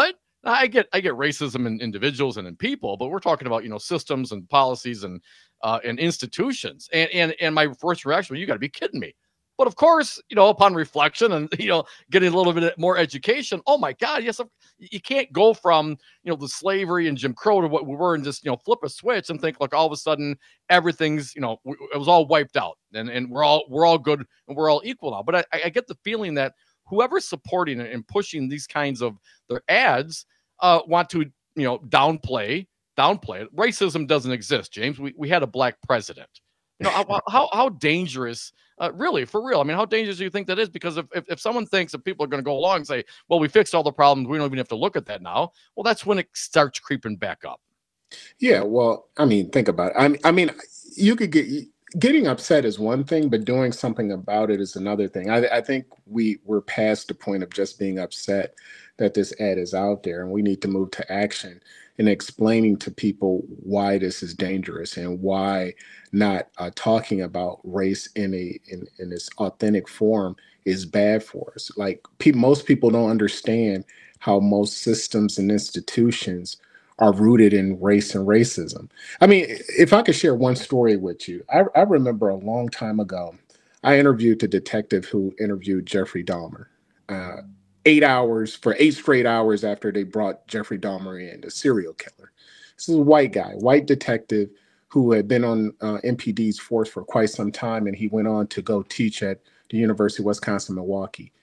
I get I get racism in individuals and in people, but we're talking about, you know, systems and policies and uh, and institutions. And and and my first reaction was, you got to be kidding me. But of course, you know, upon reflection and, you know, getting a little bit more education, oh my God, yes, you can't go from, you know, the slavery and Jim Crow to what we were and just, you know, flip a switch and think like all of a sudden everything's, you know, it was all wiped out and, and we're all we're all good and we're all equal now. But I, I get the feeling that whoever's supporting and pushing these kinds of their ads uh, want to, you know, downplay, downplay it. Racism doesn't exist, James. We we had a black president. You know, how how, how dangerous, uh, really, for real. I mean, how dangerous do you think that is? Because if, if, if someone thinks that people are going to go along and say, well, we fixed all the problems, we don't even have to look at that now. Well, that's when it starts creeping back up. Yeah, well, I mean, think about it. I mean, I mean, you could get getting upset is one thing, but doing something about it is another thing. I, I think we we're past the point of just being upset that this ad is out there, and we need to move to action and explaining to people why this is dangerous and why not uh, talking about race in a in, in its authentic form is bad for us. Like pe- most people don't understand how most systems and institutions are rooted in race and racism. I mean, if I could share one story with you, I, I remember a long time ago, I interviewed the detective who interviewed Jeffrey Dahmer. Uh, eight hours for eight straight hours after they brought Jeffrey Dahmer in, the serial killer. This is a white guy, white detective who had been on uh, M P D's force for quite some time, and he went on to go teach at the University of Wisconsin-Milwaukee.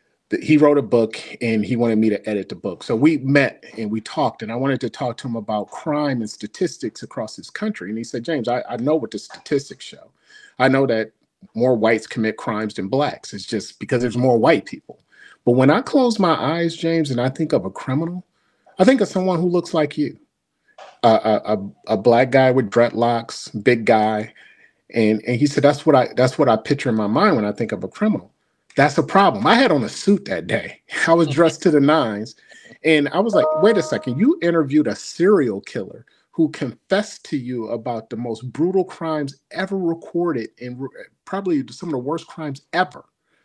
He wrote a book, and he wanted me to edit the book. So we met, and we talked, and I wanted to talk to him about crime and statistics across this country. And he said, James, I, I know what the statistics show. I know that more whites commit crimes than blacks. It's just because there's more white people. But when I close my eyes, James, and I think of a criminal, I think of someone who looks like you, uh, a, a a black guy with dreadlocks, big guy, and and he said that's what I that's what I picture in my mind when I think of a criminal. That's a problem. I had on a suit that day. I was dressed to the nines, and I was like, wait a second, you interviewed a serial killer who confessed to you about the most brutal crimes ever recorded and re- probably some of the worst crimes ever.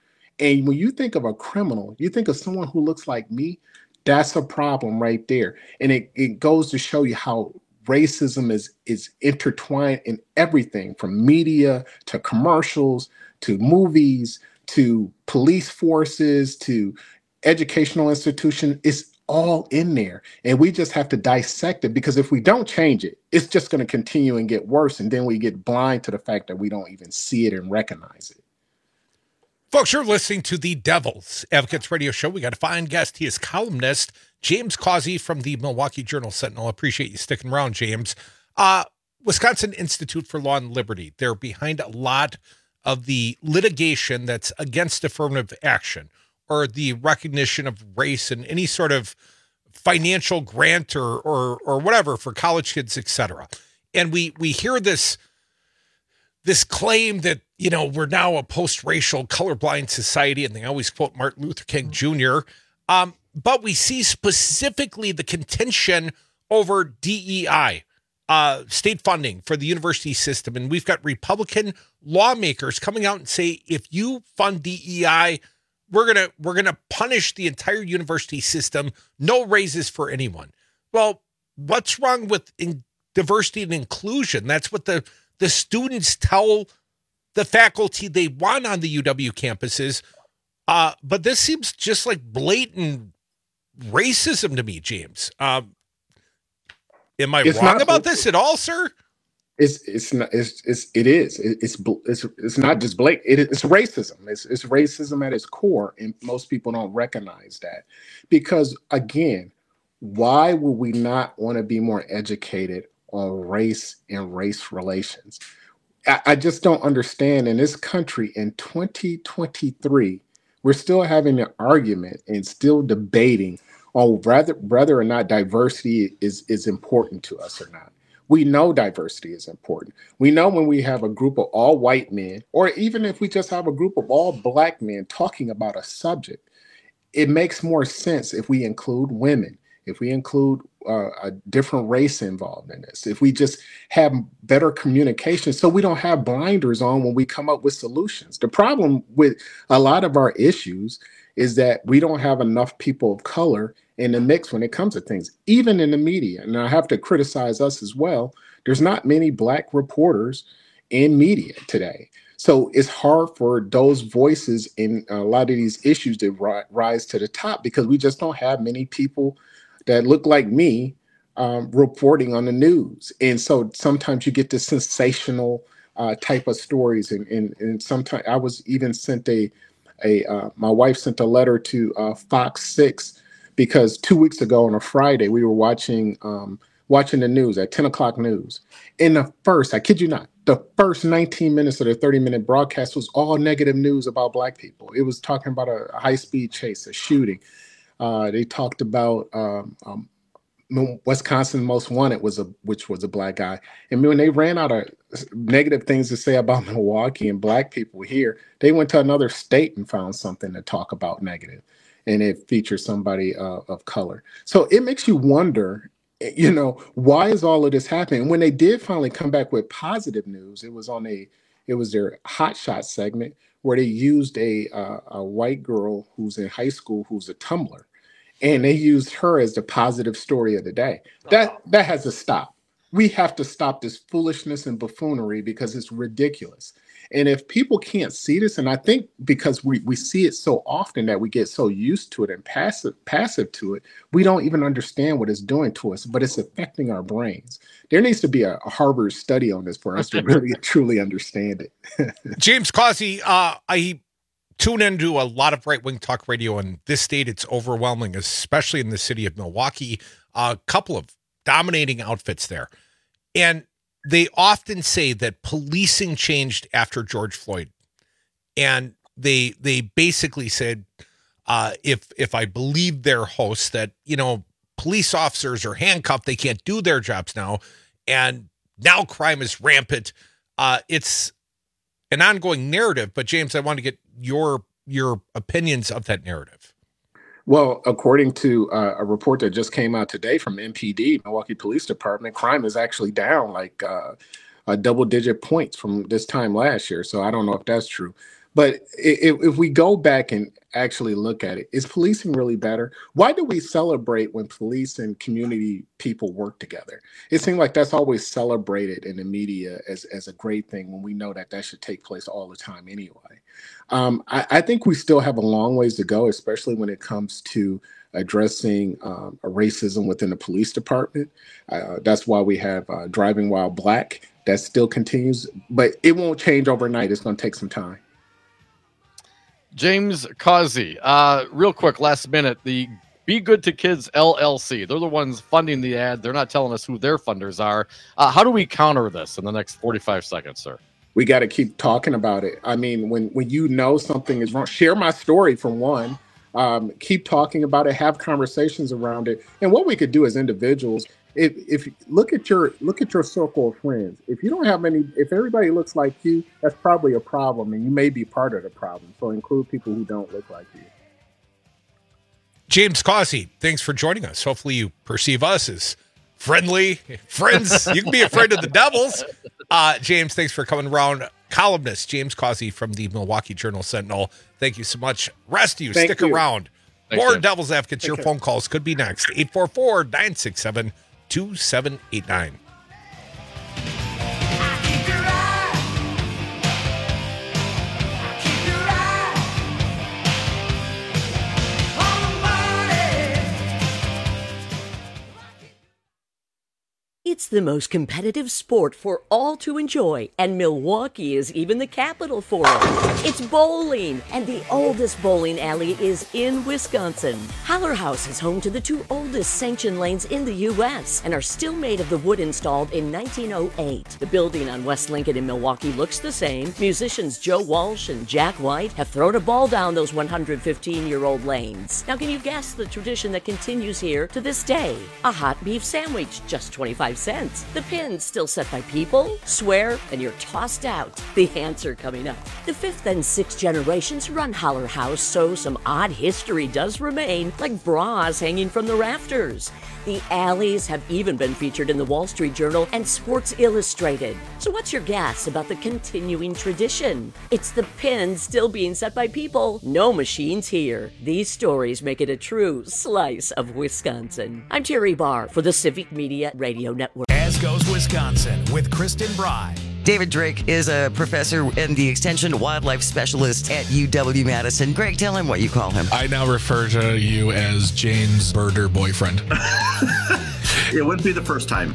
And when you think of a criminal, you think of someone who looks like me, that's a problem right there. And it, it goes to show you how racism is, is intertwined in everything from media to commercials to movies to police forces to educational institutions. It's all in there. And we just have to dissect it, because if we don't change it, it's just going to continue and get worse. And then we get blind to the fact that we don't even see it and recognize it. Folks, you're listening to the Devil's Advocates Radio Show. We got a fine guest. He is columnist James Causey from the Milwaukee Journal-Sentinel. I appreciate you sticking around, James. Uh, Wisconsin Institute for Law and Liberty. They're behind a lot of the litigation that's against affirmative action or the recognition of race and any sort of financial grant or or or whatever for college kids, et cetera. And we we hear this this claim that, you know, we're now a post-racial colorblind society, and they always quote Martin Luther King Junior Um, but we see specifically the contention over D E I, uh, state funding for the university system. And we've got Republican lawmakers coming out and say, if you fund D E I, we're gonna we're gonna punish the entire university system. No raises for anyone. Well, what's wrong with in diversity and inclusion? That's what the the students tell the faculty they want on the U W campuses. Uh, but this seems just like blatant racism to me, James. Um, am I it's wrong not, about this at all, sir? It's it's not it's it's it is it's it's it's not just blatant. It, it's racism. It's it's racism at its core, and most people don't recognize that. Because again, why would we not want to be more educated on race and race relations? I, I just don't understand. In this country in twenty twenty-three, we're still having an argument and still debating on whether whether or not diversity is is important to us or not. We know diversity is important. We know when we have a group of all white men, or even if we just have a group of all black men talking about a subject, it makes more sense if we include women, if we include uh, a different race involved in this, if we just have better communication so we don't have blinders on when we come up with solutions. The problem with a lot of our issues is that we don't have enough people of color in the mix when it comes to things, even in the media. And I have to criticize us as well. There's not many Black reporters in media today. So it's hard for those voices in a lot of these issues to ri- rise to the top because we just don't have many people that look like me um, reporting on the news. And so sometimes you get the sensational uh, type of stories. And, and, and sometimes I was even sent a, a uh, my wife sent a letter to uh, Fox six because two weeks ago on a Friday, we were watching um, watching the news at ten o'clock news. In the first, I kid you not, the first nineteen minutes of the thirty minute broadcast was all negative news about Black people. It was talking about a high speed chase, a shooting. Uh, they talked about um, um, Wisconsin Most Wanted, was a which was a Black guy. And when they ran out of negative things to say about Milwaukee and Black people here, they went to another state and found something to talk about negative, and it featured somebody uh, of color. So it makes you wonder, you know, why is all of this happening? When they did finally come back with positive news, it was on a, it was their Hot Shot segment where they used a uh, a white girl who's in high school who's a tumbler, and they used her as the positive story of the day. That that has to stop. We have to stop this foolishness and buffoonery because it's ridiculous. And if people can't see this, and I think because we, we see it so often that we get so used to it and passive passive to it, we don't even understand what it's doing to us, but it's affecting our brains. There needs to be a, a Harvard study on this for us to really truly understand it. James Causey, uh, I tune into a lot of right-wing talk radio in this state. It's overwhelming, especially in the city of Milwaukee. A couple of dominating outfits there. And they often say that policing changed after George Floyd. And they they basically said, uh, if if I believe their hosts, that, you know, police officers are handcuffed, they can't do their jobs now. And now crime is rampant. Uh, it's an ongoing narrative. But James, I want to get your your opinions of that narrative. Well, according to uh, a report that just came out today from M P D, Milwaukee Police Department, crime is actually down like uh, a double-digit points from this time last year. So I don't know if that's true. But if, if we go back and actually look at it, is policing really better? Why do we celebrate when police and community people work together? It seems like that's always celebrated in the media as, as a great thing when we know that that should take place all the time anyway. Um, I, I think we still have a long ways to go, especially when it comes to addressing um, racism within the police department. Uh, that's why we have uh, Driving While Black. That still continues, but it won't change overnight. It's going to take some time. James Causey, uh, real quick, last minute, the Be Good to Kids L L C. They're the ones funding the ad. They're not telling us who their funders are. Uh, how do we counter this in the next forty-five seconds, sir? We got to keep talking about it. I mean, when, when you know something is wrong, share my story for one. Um, keep talking about it, have conversations around it. And what we could do as individuals, if if look at your look at your circle of friends. If you don't have many, if everybody looks like you, that's probably a problem, and you may be part of the problem. So include people who don't look like you. James Causey, thanks for joining us. Hopefully you perceive us as friendly friends. You can be a friend of the Devils. Uh, James, thanks for coming around. Columnist James Causey from the Milwaukee Journal-Sentinel. Thank you so much. Rest of you, Thank stick you. around. Thanks, More James. Devils Advocates. Your care. phone calls could be next. eight four four, nine six seven, two seven eight nine. It's the most competitive sport for all to enjoy, and Milwaukee is even the capital for it. It's bowling, and the oldest bowling alley is in Wisconsin. Haller House is home to the two oldest sanctioned lanes in the U S and are still made of the wood installed in nineteen oh eight. The building on West Lincoln in Milwaukee looks the same. Musicians Joe Walsh and Jack White have thrown a ball down those one hundred fifteen-year-old lanes. Now, can you guess the tradition that continues here to this day? A hot beef sandwich, just twenty-five cents. event. The pin's still set by people, swear, and you're tossed out. The answer coming up. The fifth and sixth generations run Holler House, so some odd history does remain, like bras hanging from the rafters. The alleys have even been featured in the Wall Street Journal and Sports Illustrated. So what's your guess about the continuing tradition? It's the pin still being set by people, no machines here. These stories make it a true slice of Wisconsin. I'm Terry Barr for the Civic Media Radio Network. As goes Wisconsin with Kristen Bry. David Drake is a professor and the Extension Wildlife Specialist at U W-Madison. Greg, tell him what you call him. I now refer to you as Jane's birder boyfriend. It wouldn't be the first time.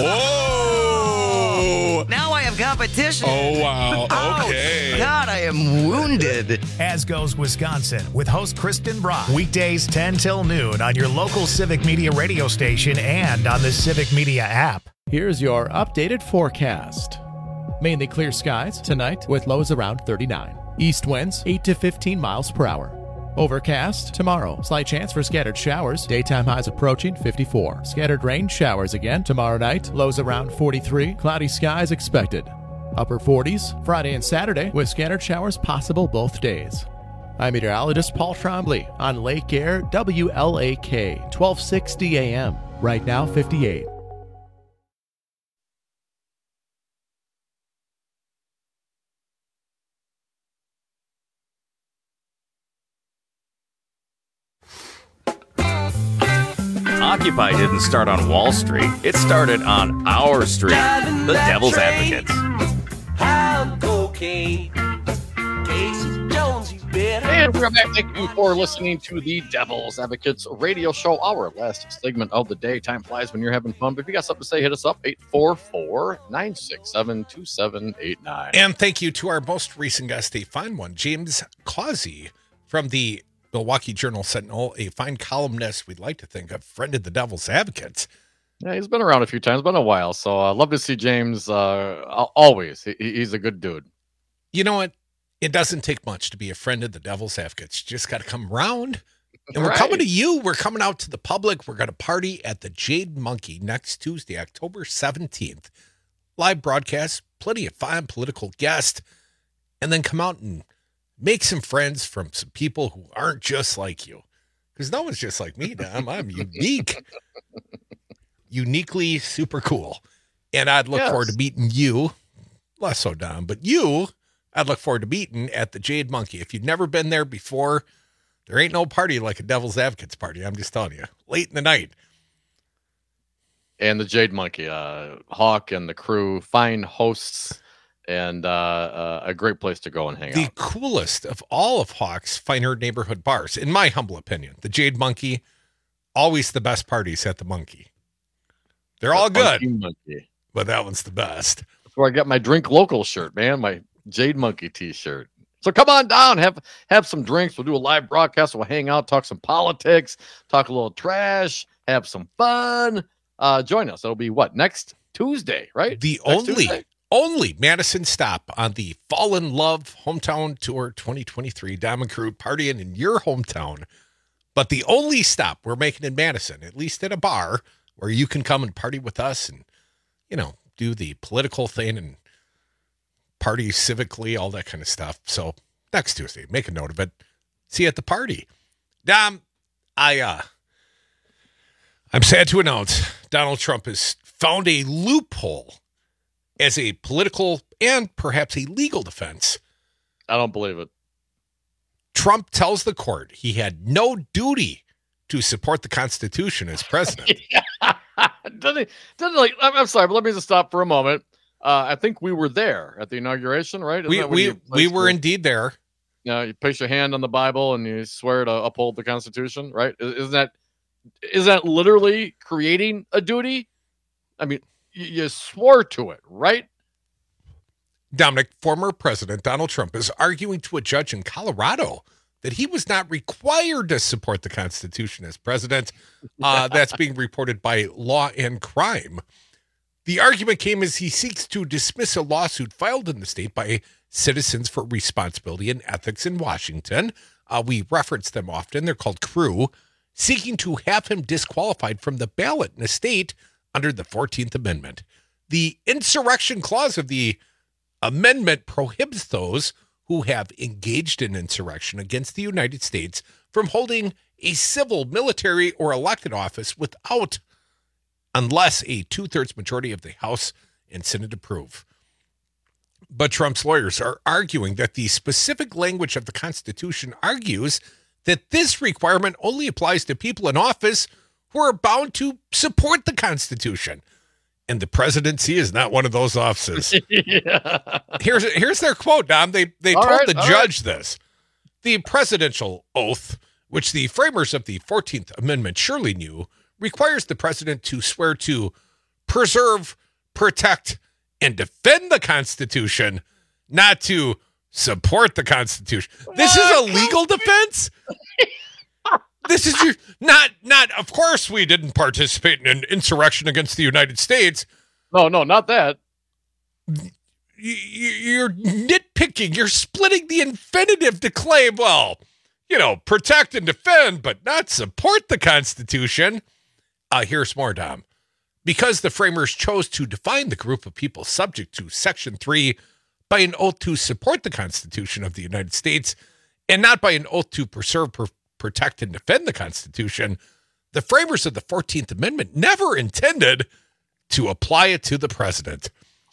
Whoa! Now I have competition. Oh, wow. Okay. Oh, God, I am wounded. As goes Wisconsin with host Kristen Bry. Weekdays ten till noon on your local Civic Media radio station and on the Civic Media app. Here's your updated forecast. Mainly clear skies tonight with lows around thirty-nine. East winds eight to fifteen miles per hour. Overcast tomorrow. Slight chance for scattered showers. Daytime highs approaching fifty-four. Scattered rain showers again tomorrow night. Lows around forty-three. Cloudy skies expected. Upper forties Friday and Saturday with scattered showers possible both days. I'm meteorologist Paul Trombley on Lake Air W L A K twelve sixty A M. Right now fifty-eight. Occupy didn't start on Wall Street. It started on our street. The Devil's Advocates. And we're back. Thank you for listening to the Devil's Advocates radio show. Our last segment of the day. Time flies when you're having fun. But if you got something to say, hit us up. eight four four, nine six seven, two seven eight nine. And thank you to our most recent guest, a fine one, James Causey from the Milwaukee Journal Sentinel, a fine columnist we'd like to think of, friend of the Devil's Advocates. Yeah, he's been around a few times, been a while. So I uh, love to see James uh, always. He, he's a good dude. You know what? It doesn't take much to be a friend of the Devil's Advocates. You just got to come around. And we're Right. coming to you. We're coming out to the public. We're going to party at the Jade Monkey next Tuesday, October seventeenth. Live broadcast, plenty of fine political guests, and then come out and make some friends from some people who aren't just like you. Because no one's just like me, Dom. I'm unique. Uniquely super cool. And I'd look Yes. forward to meeting you. Less so, Dom, but you, I'd look forward to meeting at the Jade Monkey. If you've never been there before, there ain't no party like a Devil's Advocates party. I'm just telling you. Late in the night. And the Jade Monkey, uh, Hawk and the crew, fine hosts, and uh, uh, a great place to go and hang The out. coolest of all of Hawk's finer neighborhood bars, in my humble opinion. The Jade Monkey, always the best parties at the Monkey. They're The all good, Funky Monkey. but that one's the best. That's where I got my Drink Local shirt, man, my Jade Monkey t-shirt. So come on down, have have some drinks. We'll do a live broadcast. We'll hang out, talk some politics, talk a little trash, have some fun. Uh, join us. It'll be what, next Tuesday, right? The Next only Tuesday? only Madison stop on the Fall in Love Hometown Tour twenty twenty-three. Diamond Crew partying in your hometown. But the only stop we're making in Madison, at least at a bar, where you can come and party with us and, you know, do the political thing and party civically, all that kind of stuff. So next Tuesday, make a note of it. See you at the party. Dom, I, uh, I'm sad to announce Donald Trump has found a loophole as a political and perhaps a legal defense. I don't believe it. Trump tells the court he had no duty to support the Constitution as president. doesn't he, doesn't like, I'm, I'm sorry, but let me just stop for a moment. Uh, I think we were there at the inauguration, right? Isn't we that when we, you we were the- indeed there. You know, you place your hand on the Bible and you swear to uphold the Constitution, right? Is- Isn't that is that literally creating a duty? I mean, you, you swore to it, right? Dominic, former President Donald Trump is arguing to a judge in Colorado that he was not required to support the Constitution as president. Uh, that's being reported by Law and Crime. The argument came as he seeks to dismiss a lawsuit filed in the state by Citizens for Responsibility and Ethics in Washington. Uh, we reference them often. They're called CREW, seeking to have him disqualified from the ballot in a state under the fourteenth Amendment. The insurrection clause of the amendment prohibits those who have engaged in insurrection against the United States from holding a civil, military, or elected office without, unless a two-thirds majority of the House and Senate approve. But Trump's lawyers are arguing that the specific language of the Constitution argues that this requirement only applies to people in office who are bound to support the Constitution. And the presidency is not one of those offices. yeah. Here's here's their quote, Dom. They they All told right, the all judge this. The presidential oath, which the framers of the fourteenth Amendment surely knew, requires the president to swear to preserve, protect, and defend the Constitution, not to support the Constitution. This is a legal defense? This is your not not of course we didn't participate in an insurrection against the United States. No, no, not that. You're nitpicking. You're splitting the infinitive to claim, well, you know, protect and defend, but not support the Constitution. Uh, here's more, Dom. Because the framers chose to define the group of people subject to Section three by an oath to support the Constitution of the United States and not by an oath to preserve, per- protect, and defend the Constitution, the framers of the fourteenth Amendment never intended to apply it to the president.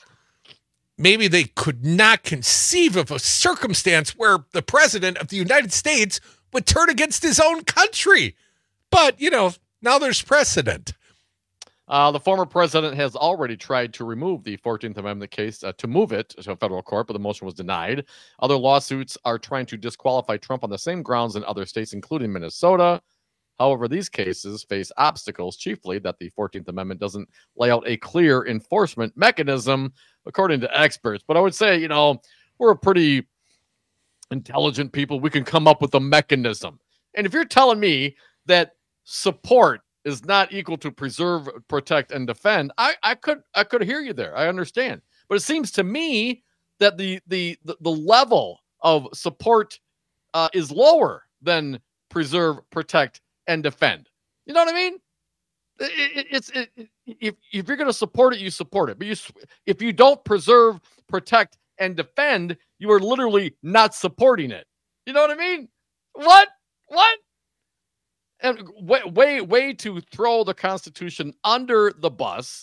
Maybe they could not conceive of a circumstance where the president of the United States would turn against his own country. But, you know, now there's precedent. Uh, the former president has already tried to remove the fourteenth Amendment case, uh, to move it to a federal court, but the motion was denied. Other lawsuits are trying to disqualify Trump on the same grounds in other states, including Minnesota. However, these cases face obstacles, chiefly that the fourteenth Amendment doesn't lay out a clear enforcement mechanism, according to experts. But I would say, you know, we're a pretty intelligent people. We can come up with a mechanism. And if you're telling me that support is not equal to preserve, protect, and defend, I, I could I could hear you there. I understand. But it seems to me that the the the, the level of support uh, is lower than preserve, protect, and defend. You know what I mean? It, it, it's it, if if you're going to support it, you support it. But you if you don't preserve, protect, and defend, you are literally not supporting it. You know what I mean? What? What? And way, way, way to throw the Constitution under the bus.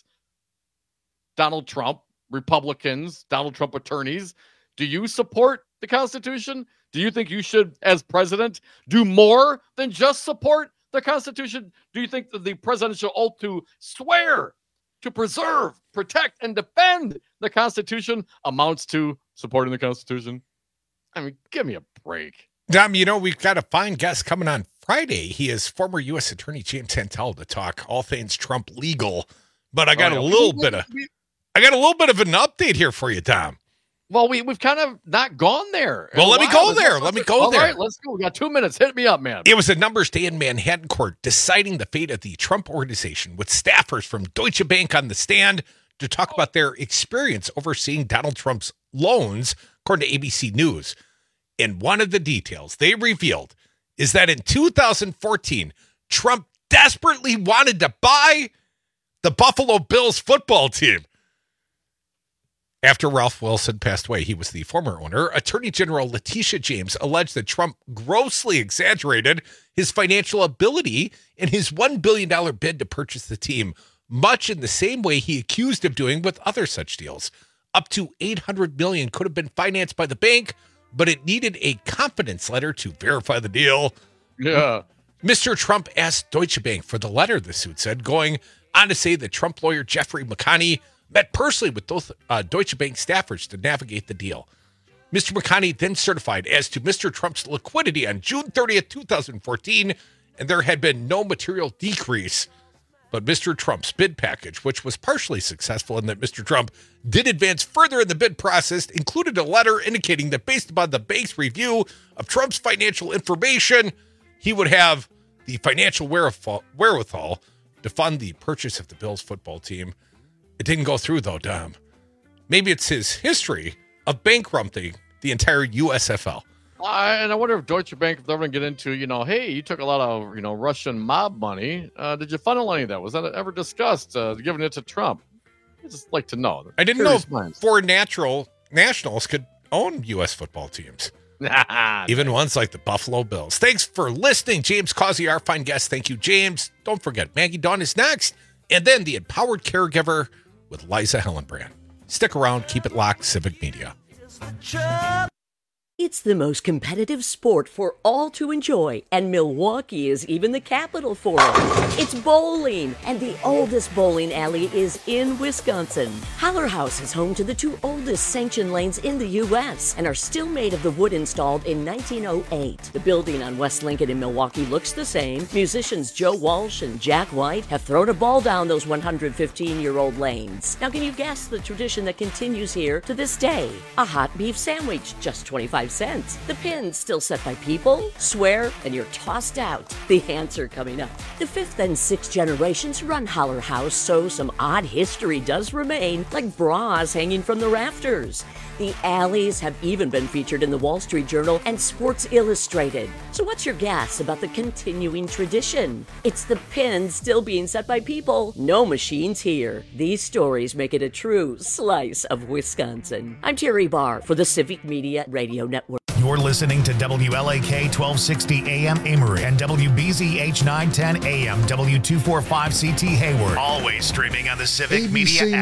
Donald Trump, Republicans, Donald Trump attorneys, do you support the Constitution? Do you think you should, as president, do more than just support the Constitution? Do you think that the presidential oath to swear to preserve, protect, and defend the Constitution amounts to supporting the Constitution? I mean, give me a break. Dom, you know, we've got a fine guest coming on Friday. He is former U S Attorney James Santel to talk all things Trump legal. But I got oh, yeah. a little we, bit of we, I got a little bit of an update here for you, Tom. Well, we we've kind of not gone there. Well, let me go there. Let me go all there. All right, let's go. We got two minutes. Hit me up, man. It was a numbers day in Manhattan court deciding the fate of the Trump organization with staffers from Deutsche Bank on the stand to talk about their experience overseeing Donald Trump's loans, according to A B C News. And one of the details they revealed is that in two thousand fourteen, Trump desperately wanted to buy the Buffalo Bills football team. After Ralph Wilson passed away, he was the former owner. Attorney General Letitia James alleged that Trump grossly exaggerated his financial ability in his one billion dollars bid to purchase the team, much in the same way he accused of doing with other such deals. Up to eight hundred million dollars could have been financed by the bank, but it needed a confidence letter to verify the deal. Yeah. Mister Trump asked Deutsche Bank for the letter, the suit said, going on to say that Trump lawyer Jeffrey McConney met personally with both uh, Deutsche Bank staffers to navigate the deal. Mister McConney then certified as to Mister Trump's liquidity on June thirtieth, twenty fourteen, and there had been no material decrease. But Mister Trump's bid package, which was partially successful in that Mister Trump did advance further in the bid process, included a letter indicating that based upon the bank's review of Trump's financial information, he would have the financial wherewithal to fund the purchase of the Bills football team. It didn't go through, though, Dom. Maybe it's his history of bankrupting the entire U S F L. I, and I wonder if Deutsche Bank, if they're going to get into, you know, hey, you took a lot of, you know, Russian mob money. Uh, did you funnel any of that? Was that ever discussed, uh, giving it to Trump? I'd just like to know. I didn't know if four natural nationals could own U S football teams. Even ones like the Buffalo Bills. Thanks for listening, James Causey, our fine guest. Thank you, James. Don't forget, Maggie Dawn is next. And then the Empowered Caregiver with Liza Hellenbrand. Stick around. Keep it locked. Civic Media. It's the most competitive sport for all to enjoy, and Milwaukee is even the capital for it. It's bowling, and the oldest bowling alley is in Wisconsin. Haller House is home to the two oldest sanctioned lanes in the U S and are still made of the wood installed in nineteen oh eight. The building on West Lincoln in Milwaukee looks the same. Musicians Joe Walsh and Jack White have thrown a ball down those one hundred fifteen-year-old lanes. Now, can you guess the tradition that continues here to this day? A hot beef sandwich, just twenty-five cents. The pins still set by people, swear, and you're tossed out. The answer coming up. The fifth and sixth generations run Haller House, so some odd history does remain, like bras hanging from the rafters. The alleys have even been featured in the Wall Street Journal and Sports Illustrated. So what's your guess about the continuing tradition? It's the pins still being set by people. No machines here. These stories make it a true slice of Wisconsin. I'm Terry Barr for the Civic Media Radio Network. You're listening to W L A K twelve sixty A M Amory and W B Z H nine ten A M W two forty-five C T Hayward. Always streaming on the Civic A B C Media app.